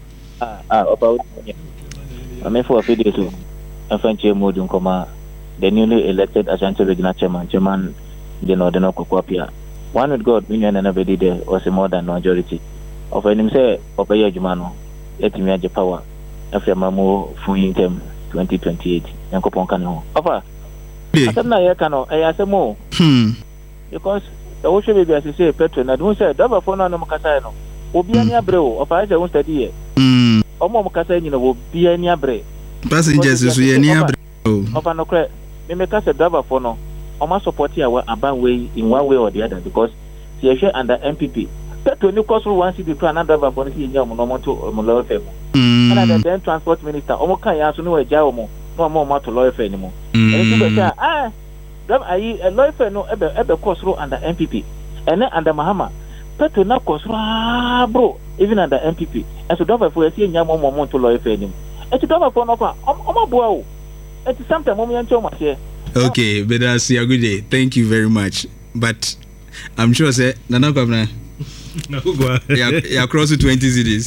I'm for a video too. I'm French Modern Coma, the newly elected Ashanti Regional Chairman, the Northern Okwapia. One with God, Union and everybody there was a more than majority. Of him say, Opaya Jumano, let me have the power. After Mamu Fuyin Tem 2028, and Copon Cano. Offer. I said, no, I cannot. I asked more. Because the ocean baby, as you say, Petron, I don't say, double for no Casano. Obiania Bro, of I won't study. Omo mukasa nyina wo bia ni abre passengers so ye ni abre ofa no kre me make say driver for no omo support ya wa aban way in one way or the other because she share under MPP petrol ni cost 1 city to another driver for ni nya no moto mo law fare and then transport minister omo kan ya so no agya omo no omo moto law fare ni mo and you be say driver ayi law fare no ebe cost under MPP and under Mahama petrol na cost bro even under MPP and so driver for see nya mo to law fare ni mo et driver for no kwa omo boa o et sometimes mo yan choma here okay but that's a good day thank you very much but I'm sure say nana kwabna yeah across 20 cities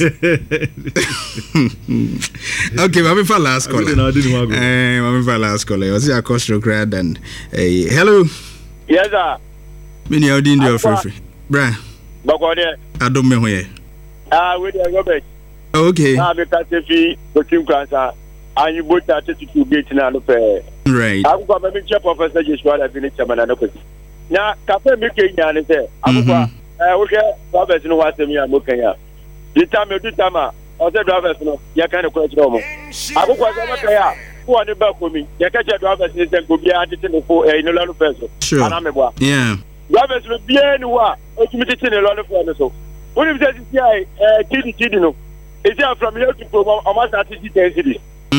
okay mami for last caller mami for last caller was it across crowd and hello yes sir mini audin your free bra Bakode. Adom me hoye. We dey Robert. Okay. Na me ka sefi Bokim Kwanza. And you both are to gate na no pe. Right. Akwa me check Professor Joshua da finish chairman na ko. Na cafe me ke nya ne se. Akwa we ke Robert no wasem ya mo kanya. Di time do time o se drivers no ya kan ko chiro mo. Akwa se ma kaya. Who are the back with me? You catch a driver since then go be added to the four in a lot of person. Sure. Yeah. Drivers will be anywhere. Ultimately, in a lot of fun. So, what if that is TD, no? Is there from here to program almost at the density?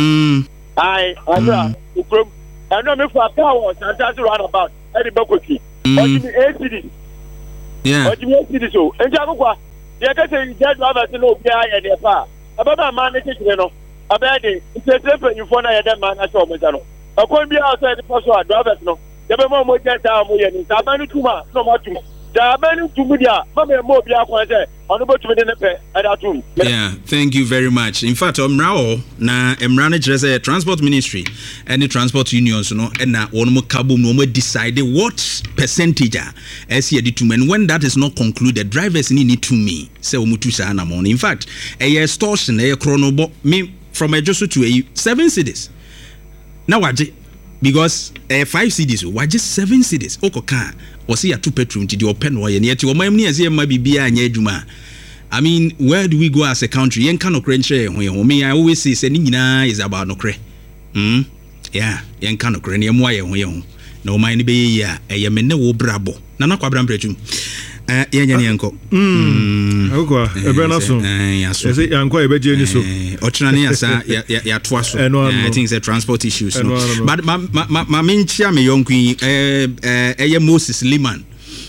I know me for a car and that's roundabout. Any Bokoki. Ultimately, ACD. Yeah. Ultimately, ACD. So, and Jaguar, you catch a driver to know behind their car. About my management, you know. Abedi, it's a simple you phone at man at all. I couldn't be outside the person drivers no. The more more get down more than Tabani Tuma, no more to Tabani to media, Mamma Mobia Quanze, on the bottom of the pay at that room. Yeah, thank you very much. In fact, Rao na Emrane Transport Ministry and the transport unions, you know, and now one more cabo no more decided what percentage as here to men when that is not concluded, drivers need to me. Say Umutusa Anamon. In fact, a extortion, a chronobo me. From a just to a 7 cities. Now, because 5 cities, why just 7 cities? Okoka, or see a 2 bedroom to the open way, and yet your money as might be and yeduma. I mean, where do we go as a country? Yen cannot crunch when me, I always say, Senina is about no cre. Yeah, yen cannot crane, no mind be ya, a yamene wo brabo. Nana quabram pretum. Yanko. Okwa, Ebenaso. Is it Yanko Ebejeni so? Ochrani asa ya twaso. I think it's transport issues. But my main chairman Yonki Moses Liman.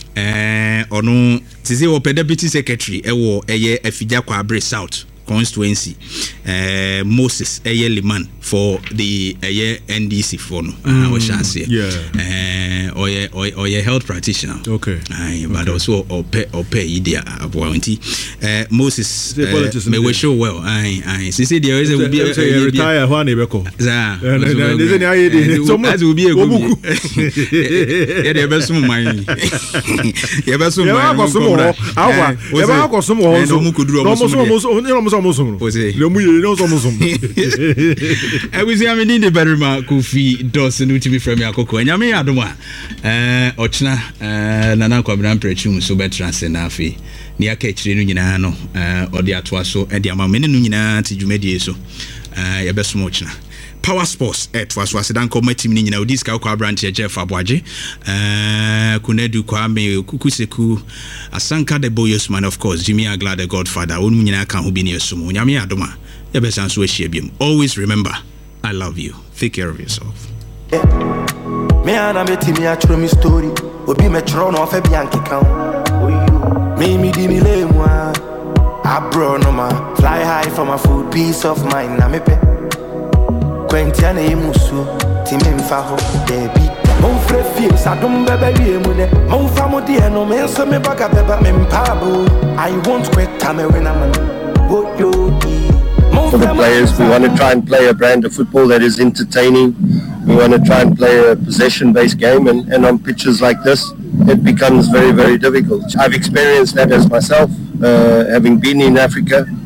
Ono tisi wo deputy secretary ewo eye Afija Kwabre South constituency. Moses Liman for the NDC for no. Yeah. Or your health practitioner. Okay. But also or pay idea appointee. Moses me we show well. Since there is will be a retire one ebeko. So that will be a good. Yeah, the best money. Yeah, best I need the better Kofi Dawson to be from Yakoko. And Yami Adoma, Ochna, Nana Kwabran Prechum, so better Senafi, near Catherine Nunano, or the Atwaso, and the Amamina Nunina, Tijumedi so, Yabes Mochna. Power Sports was dan committee ni na odi ska kwa branch Jeff Abwaje Kunedu Kwame Kukuseku Asanka the Boyosman, of course Jimmy Agla the Godfather onu nyina kan ho bi ne esumu nyame adoma ye be san so ehia biem. Always remember, I love you. Take care of yourself. Me ana beti me atro mi story obi me tro no fa bianke kan me di mi le moi abro no ma fly high for my food, peace of mind na me pe Quentiana emusu timen fa ho debi mon frère fils adom bebe wie mu ne mon famo de no men so me baga beba me mpabo I won't quit time when I'm what you for the players. We want to try and play a brand of football that is entertaining. We want to try and play a possession-based game, and on pitches like this it becomes very, very difficult. I've experienced that as myself, having been in Africa.